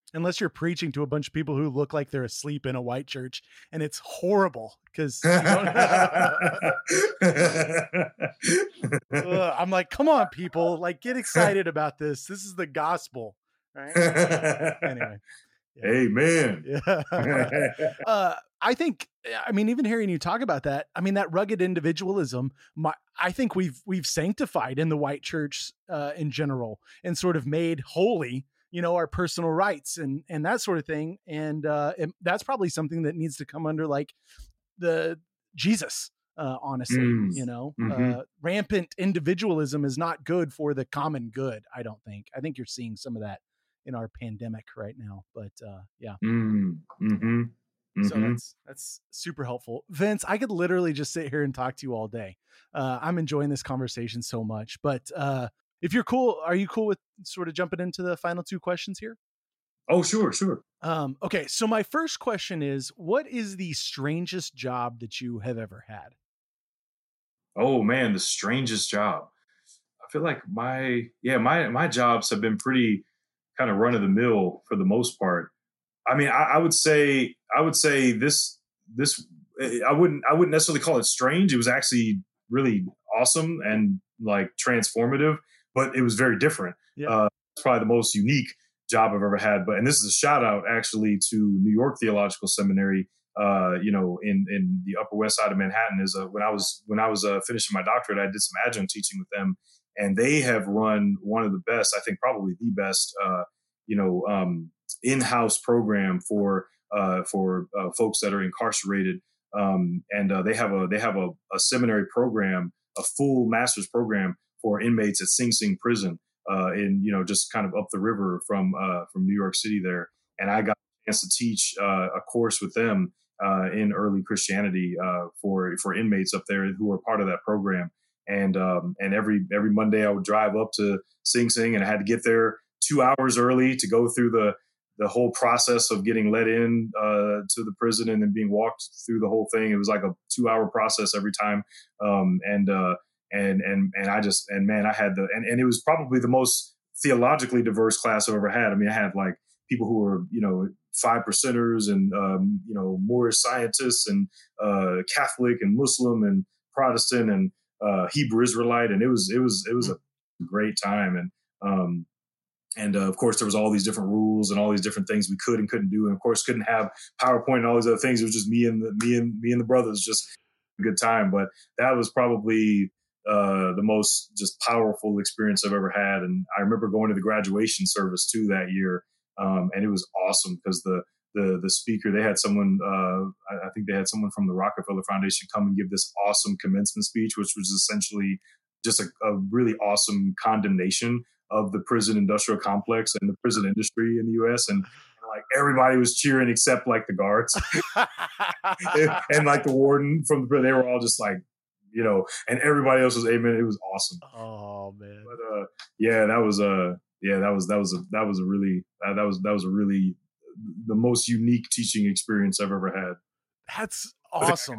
[SPEAKER 1] Unless you're preaching to a bunch of people who look like they're asleep in a white church, and it's horrible because you don't Ugh, I'm like, come on, people, like get excited about this. This is the gospel, right? Anyway.
[SPEAKER 2] Yeah. Amen.
[SPEAKER 1] Yeah. uh, I think, I mean, even hearing you talk about that, I mean, that rugged individualism, my, I think we've, we've sanctified in the white church uh, in general and sort of made holy, you know, our personal rights and, and that sort of thing. And, uh, and that's probably something that needs to come under like the Jesus, uh, honestly, mm. you know, mm-hmm. uh, rampant individualism is not good for the common good. I don't think, I think you're seeing some of that in our pandemic right now, but, uh, yeah.
[SPEAKER 2] Mm. Mm-hmm. Mm-hmm.
[SPEAKER 1] So that's, that's super helpful. Vince, I could literally just sit here and talk to you all day. Uh, I'm enjoying this conversation so much, but, uh, if you're cool, are you cool with sort of jumping into the final two questions here?
[SPEAKER 2] Oh, sure, sure.
[SPEAKER 1] Um, okay. So my first question is, what is the strangest job that you have ever had?
[SPEAKER 2] Oh man, the strangest job. I feel like my, yeah, my, my jobs have been pretty kind of run of the mill for the most part. I mean, I, I would say, I would say this, this, I wouldn't, I wouldn't necessarily call it strange. It was actually really awesome and like transformative, but it was very different.
[SPEAKER 1] Yeah.
[SPEAKER 2] Uh, it's probably the most unique job I've ever had. But, and this is a shout out actually to New York Theological Seminary, uh, you know, in, in the Upper West Side of Manhattan. Is a, when I was, when I was uh, finishing my doctorate, I did some adjunct teaching with them, and they have run one of the best, I think probably the best, uh, you know, um, in-house program for, uh, for uh, folks that are incarcerated. Um, and uh, they have a, they have a, a seminary program, a full master's program for inmates at Sing Sing prison, uh, in, you know, just kind of up the river from, uh, from New York City there. And I got a chance to teach, uh, a course with them, uh, in early Christianity, uh, for, for inmates up there who were part of that program. And, um, and every, every Monday I would drive up to Sing Sing, and I had to get there two hours early to go through the, the whole process of getting let in, uh, to the prison and then being walked through the whole thing. It was like a two hour process every time. Um, and, uh, And, and, and I just, and man, I had the, and, and it was probably the most theologically diverse class I've ever had. I mean, I had like people who were, you know, five percenters and, um, you know, Moorish scientists and, uh, Catholic and Muslim and Protestant and, uh, Hebrew Israelite. And it was, it was, it was a great time. And, um, and uh, of course there was all these different rules and all these different things we could and couldn't do. And of course couldn't have PowerPoint and all these other things. It was just me and the, me and me and the brothers, just a good time. But that was probably, uh, the most just powerful experience I've ever had. And I remember going to the graduation service too that year. Um, and it was awesome because the, the, the speaker, they had someone, uh, I, I think they had someone from the Rockefeller Foundation come and give this awesome commencement speech, which was essentially just a, a really awesome condemnation of the prison industrial complex and the prison industry in the U S. And like everybody was cheering except like the guards and, and like the warden from the, they were all just like, you know, and everybody else was amen. It was awesome.
[SPEAKER 1] Oh man.
[SPEAKER 2] But, uh, yeah, that was a, uh, yeah, that was, that was a, that was a really, uh, that was, that was a really the most unique teaching experience I've ever had.
[SPEAKER 1] That's awesome.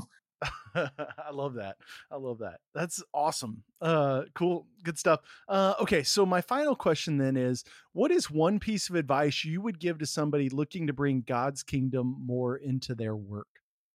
[SPEAKER 1] I love that. I love that. That's awesome. Uh, cool. Good stuff. Uh, okay. So my final question then is, what is one piece of advice you would give to somebody looking to bring God's kingdom more into their work?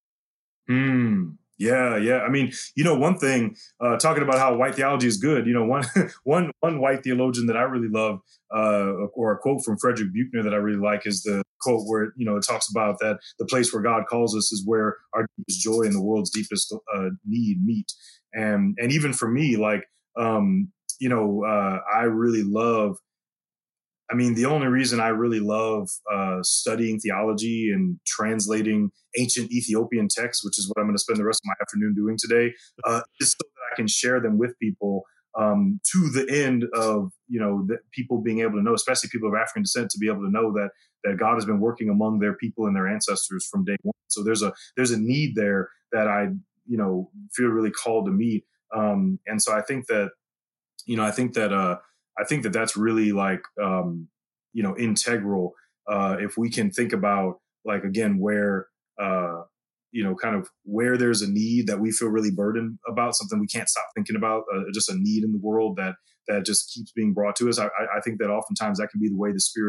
[SPEAKER 2] Hmm. Yeah, yeah. I mean, you know, one thing, uh, talking about how white theology is good, you know, one, one, one white theologian that I really love, uh, or a quote from Frederick Buechner that I really like is the quote where, you know, it talks about that the place where God calls us is where our deepest joy and the world's deepest uh, need meet. And, and even for me, like, um, you know, uh, I really love, I mean, the only reason I really love uh, studying theology and translating ancient Ethiopian texts, which is what I'm going to spend the rest of my afternoon doing today, uh, is so that I can share them with people um, to the end of, you know, the people being able to know, especially people of African descent, to be able to know that that God has been working among their people and their ancestors from day one. So there's a there's a need there that I, you know, feel really called to meet. Um, and so I think that, you know, I think that, uh, I think that that's really like, um, you know, integral. Uh, if we can think about like, again, where, uh, you know, kind of where there's a need that we feel really burdened about, something we can't stop thinking about, uh, just a need in the world that, that just keeps being brought to us. I, I think that oftentimes that can be the way the Spirit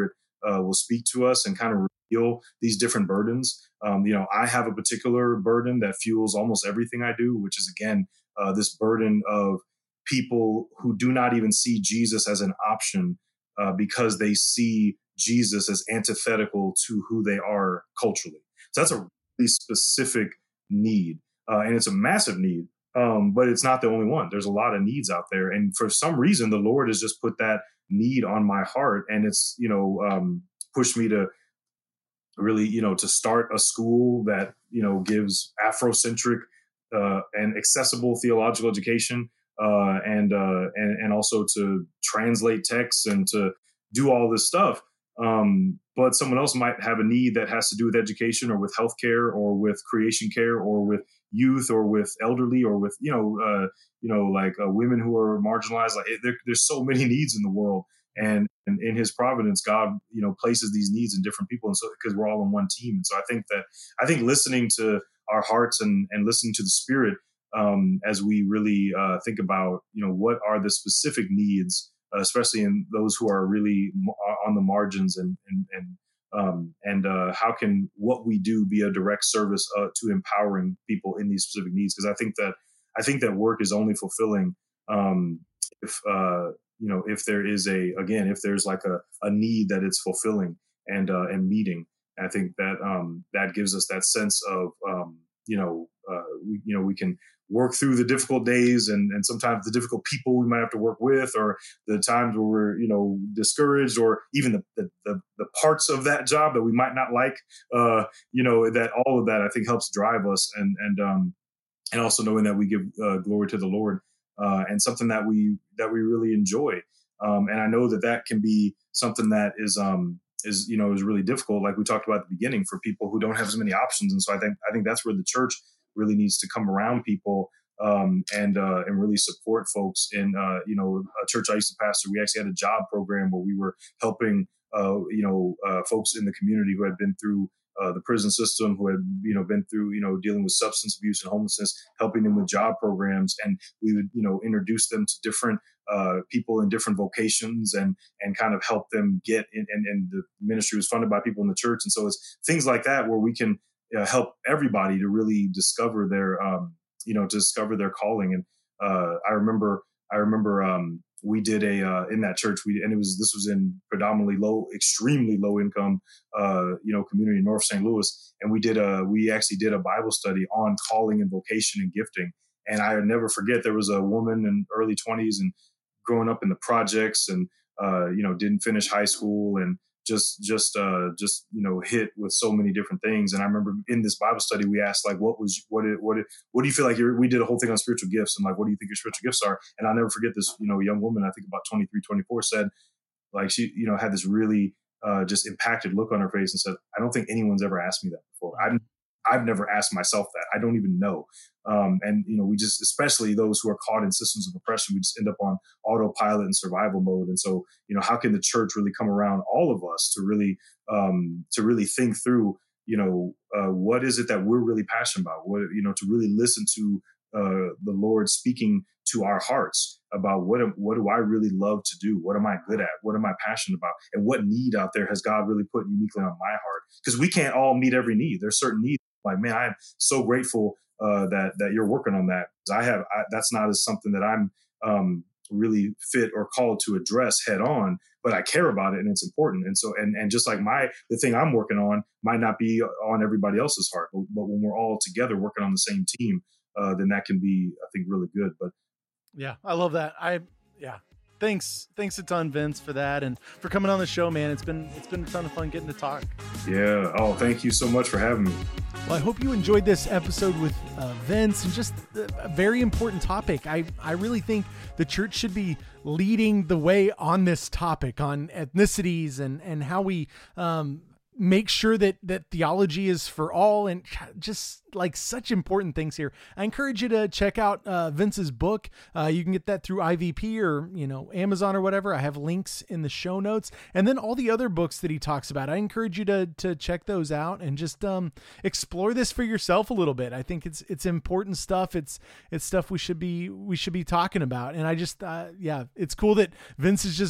[SPEAKER 2] uh, will speak to us and kind of reveal these different burdens. Um, you know, I have a particular burden that fuels almost everything I do, which is, again, uh, this burden of people who do not even see Jesus as an option uh, because they see Jesus as antithetical to who they are culturally. So that's a really specific need, uh, and it's a massive need, um, but it's not the only one. There's a lot of needs out there, and for some reason, the Lord has just put that need on my heart, and it's, you know, um, pushed me to really, you know, to start a school that, you know, gives Afrocentric uh, and accessible theological education, uh, and, uh, and and also to translate texts and to do all this stuff. Um, but someone else might have a need that has to do with education or with healthcare or with creation care or with youth or with elderly or with, you know, uh, you know, like uh, women who are marginalized. Like there, there's so many needs in the world, and, and in His providence, God, you know, places these needs in different people, and so because we're all on one team. And so I think that I think listening to our hearts and and listening to the Spirit um, as we really uh, think about, you know, what are the specific needs, Uh, especially in those who are really on the margins, and and and um, and uh, how can what we do be a direct service uh, to empowering people in these specific needs? Because I think that I think that work is only fulfilling um, if uh, you know if there is a again if there's like a, a need that it's fulfilling and uh, and meeting. And I think that um, that gives us that sense of um, you know uh, we, you know we can work through the difficult days and, and sometimes the difficult people we might have to work with, or the times where we're, you know, discouraged, or even the, the, the, the parts of that job that we might not like, uh, you know, that all of that I think helps drive us, and, and, um, and also knowing that we give uh, glory to the Lord, uh, and something that we, that we really enjoy. Um, and I know that that can be something that is, um, is, you know, is really difficult. Like we talked about at the beginning, for people who don't have as many options. And so I think, I think that's where the church really needs to come around people um, and uh, and really support folks. In uh, you know, a church I used to pastor, we actually had a job program where we were helping uh, you know uh, folks in the community who had been through uh, the prison system, who had you know been through you know dealing with substance abuse and homelessness, helping them with job programs, and we would you know introduce them to different uh, people in different vocations, and and kind of help them get in. And, and the ministry was funded by people in the church, and so it's things like that where we can Uh, help everybody to really discover their, um, you know, discover their calling. And uh, I remember, I remember um, we did a uh, in that church. We and it was this was in predominantly low, extremely low income, uh, you know, community in North Saint Louis, and we did a we actually did a Bible study on calling and vocation and gifting. And I never forget, there was a woman in early twenties and growing up in the projects, and uh, you know, didn't finish high school, and just, just, uh, just, you know, hit with so many different things. And I remember in this Bible study, we asked, like, what was, what, did, what, did, what do you feel like you're, we did a whole thing on spiritual gifts, and like, what do you think your spiritual gifts are? And I'll never forget this, you know, young woman, I think about twenty-three, twenty-four, said, like, she, you know, had this really, uh, just impacted look on her face and said, I don't think anyone's ever asked me that before. I've, I've never asked myself that. I don't even know. Um, and, you know, we just, especially those who are caught in systems of oppression, we just end up on autopilot and survival mode. And so, you know, how can the church really come around all of us to really, um, to really think through, you know, uh, what is it that we're really passionate about? What, you know, to really listen to uh, the Lord speaking to our hearts about what, am, what do I really love to do? What am I good at? What am I passionate about? And what need out there has God really put uniquely on my heart? Because we can't all meet every need. There's certain needs. Like, man, I am so grateful uh, that that you're working on that. I have I, that's not as something that I'm um, really fit or called to address head on, but I care about it and it's important. And so, and and just like my the thing I'm working on might not be on everybody else's heart, but, but when we're all together working on the same team, uh, then that can be, I think, really good. But
[SPEAKER 1] yeah, I love that. I yeah. Thanks. Thanks a ton, Vince, for that, and for coming on the show, man. It's been, it's been a ton of fun getting to talk.
[SPEAKER 2] Yeah. Oh, thank you so much for having me.
[SPEAKER 1] Well, I hope you enjoyed this episode with uh, Vince, and just a very important topic. I, I really think the church should be leading the way on this topic, on ethnicities and, and how we, um, make sure that, that theology is for all, and just like such important things here. I encourage you to check out uh, Vince's book. Uh, you can get that through I V P or, you know, Amazon or whatever. I have links in the show notes, and then all the other books that he talks about. I encourage you to, to check those out and just um, explore this for yourself a little bit. I think it's, it's important stuff. It's, it's stuff we should be, we should be talking about. And I just, uh, yeah, it's cool that Vince is just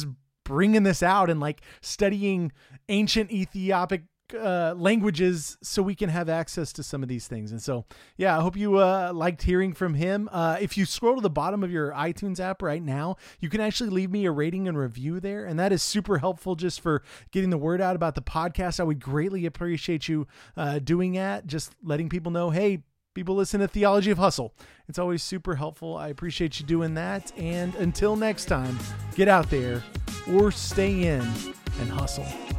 [SPEAKER 1] bringing this out and like studying ancient Ethiopic uh languages so we can have access to some of these things. And so yeah, I hope you uh liked hearing from him. Uh if you scroll to the bottom of your iTunes app right now, you can actually leave me a rating and review there, and that is super helpful just for getting the word out about the podcast. I would greatly appreciate you uh doing that, just letting people know, hey, people listen to Theology of Hustle. It's always super helpful. I appreciate you doing that, and until next time, get out there or stay in and hustle.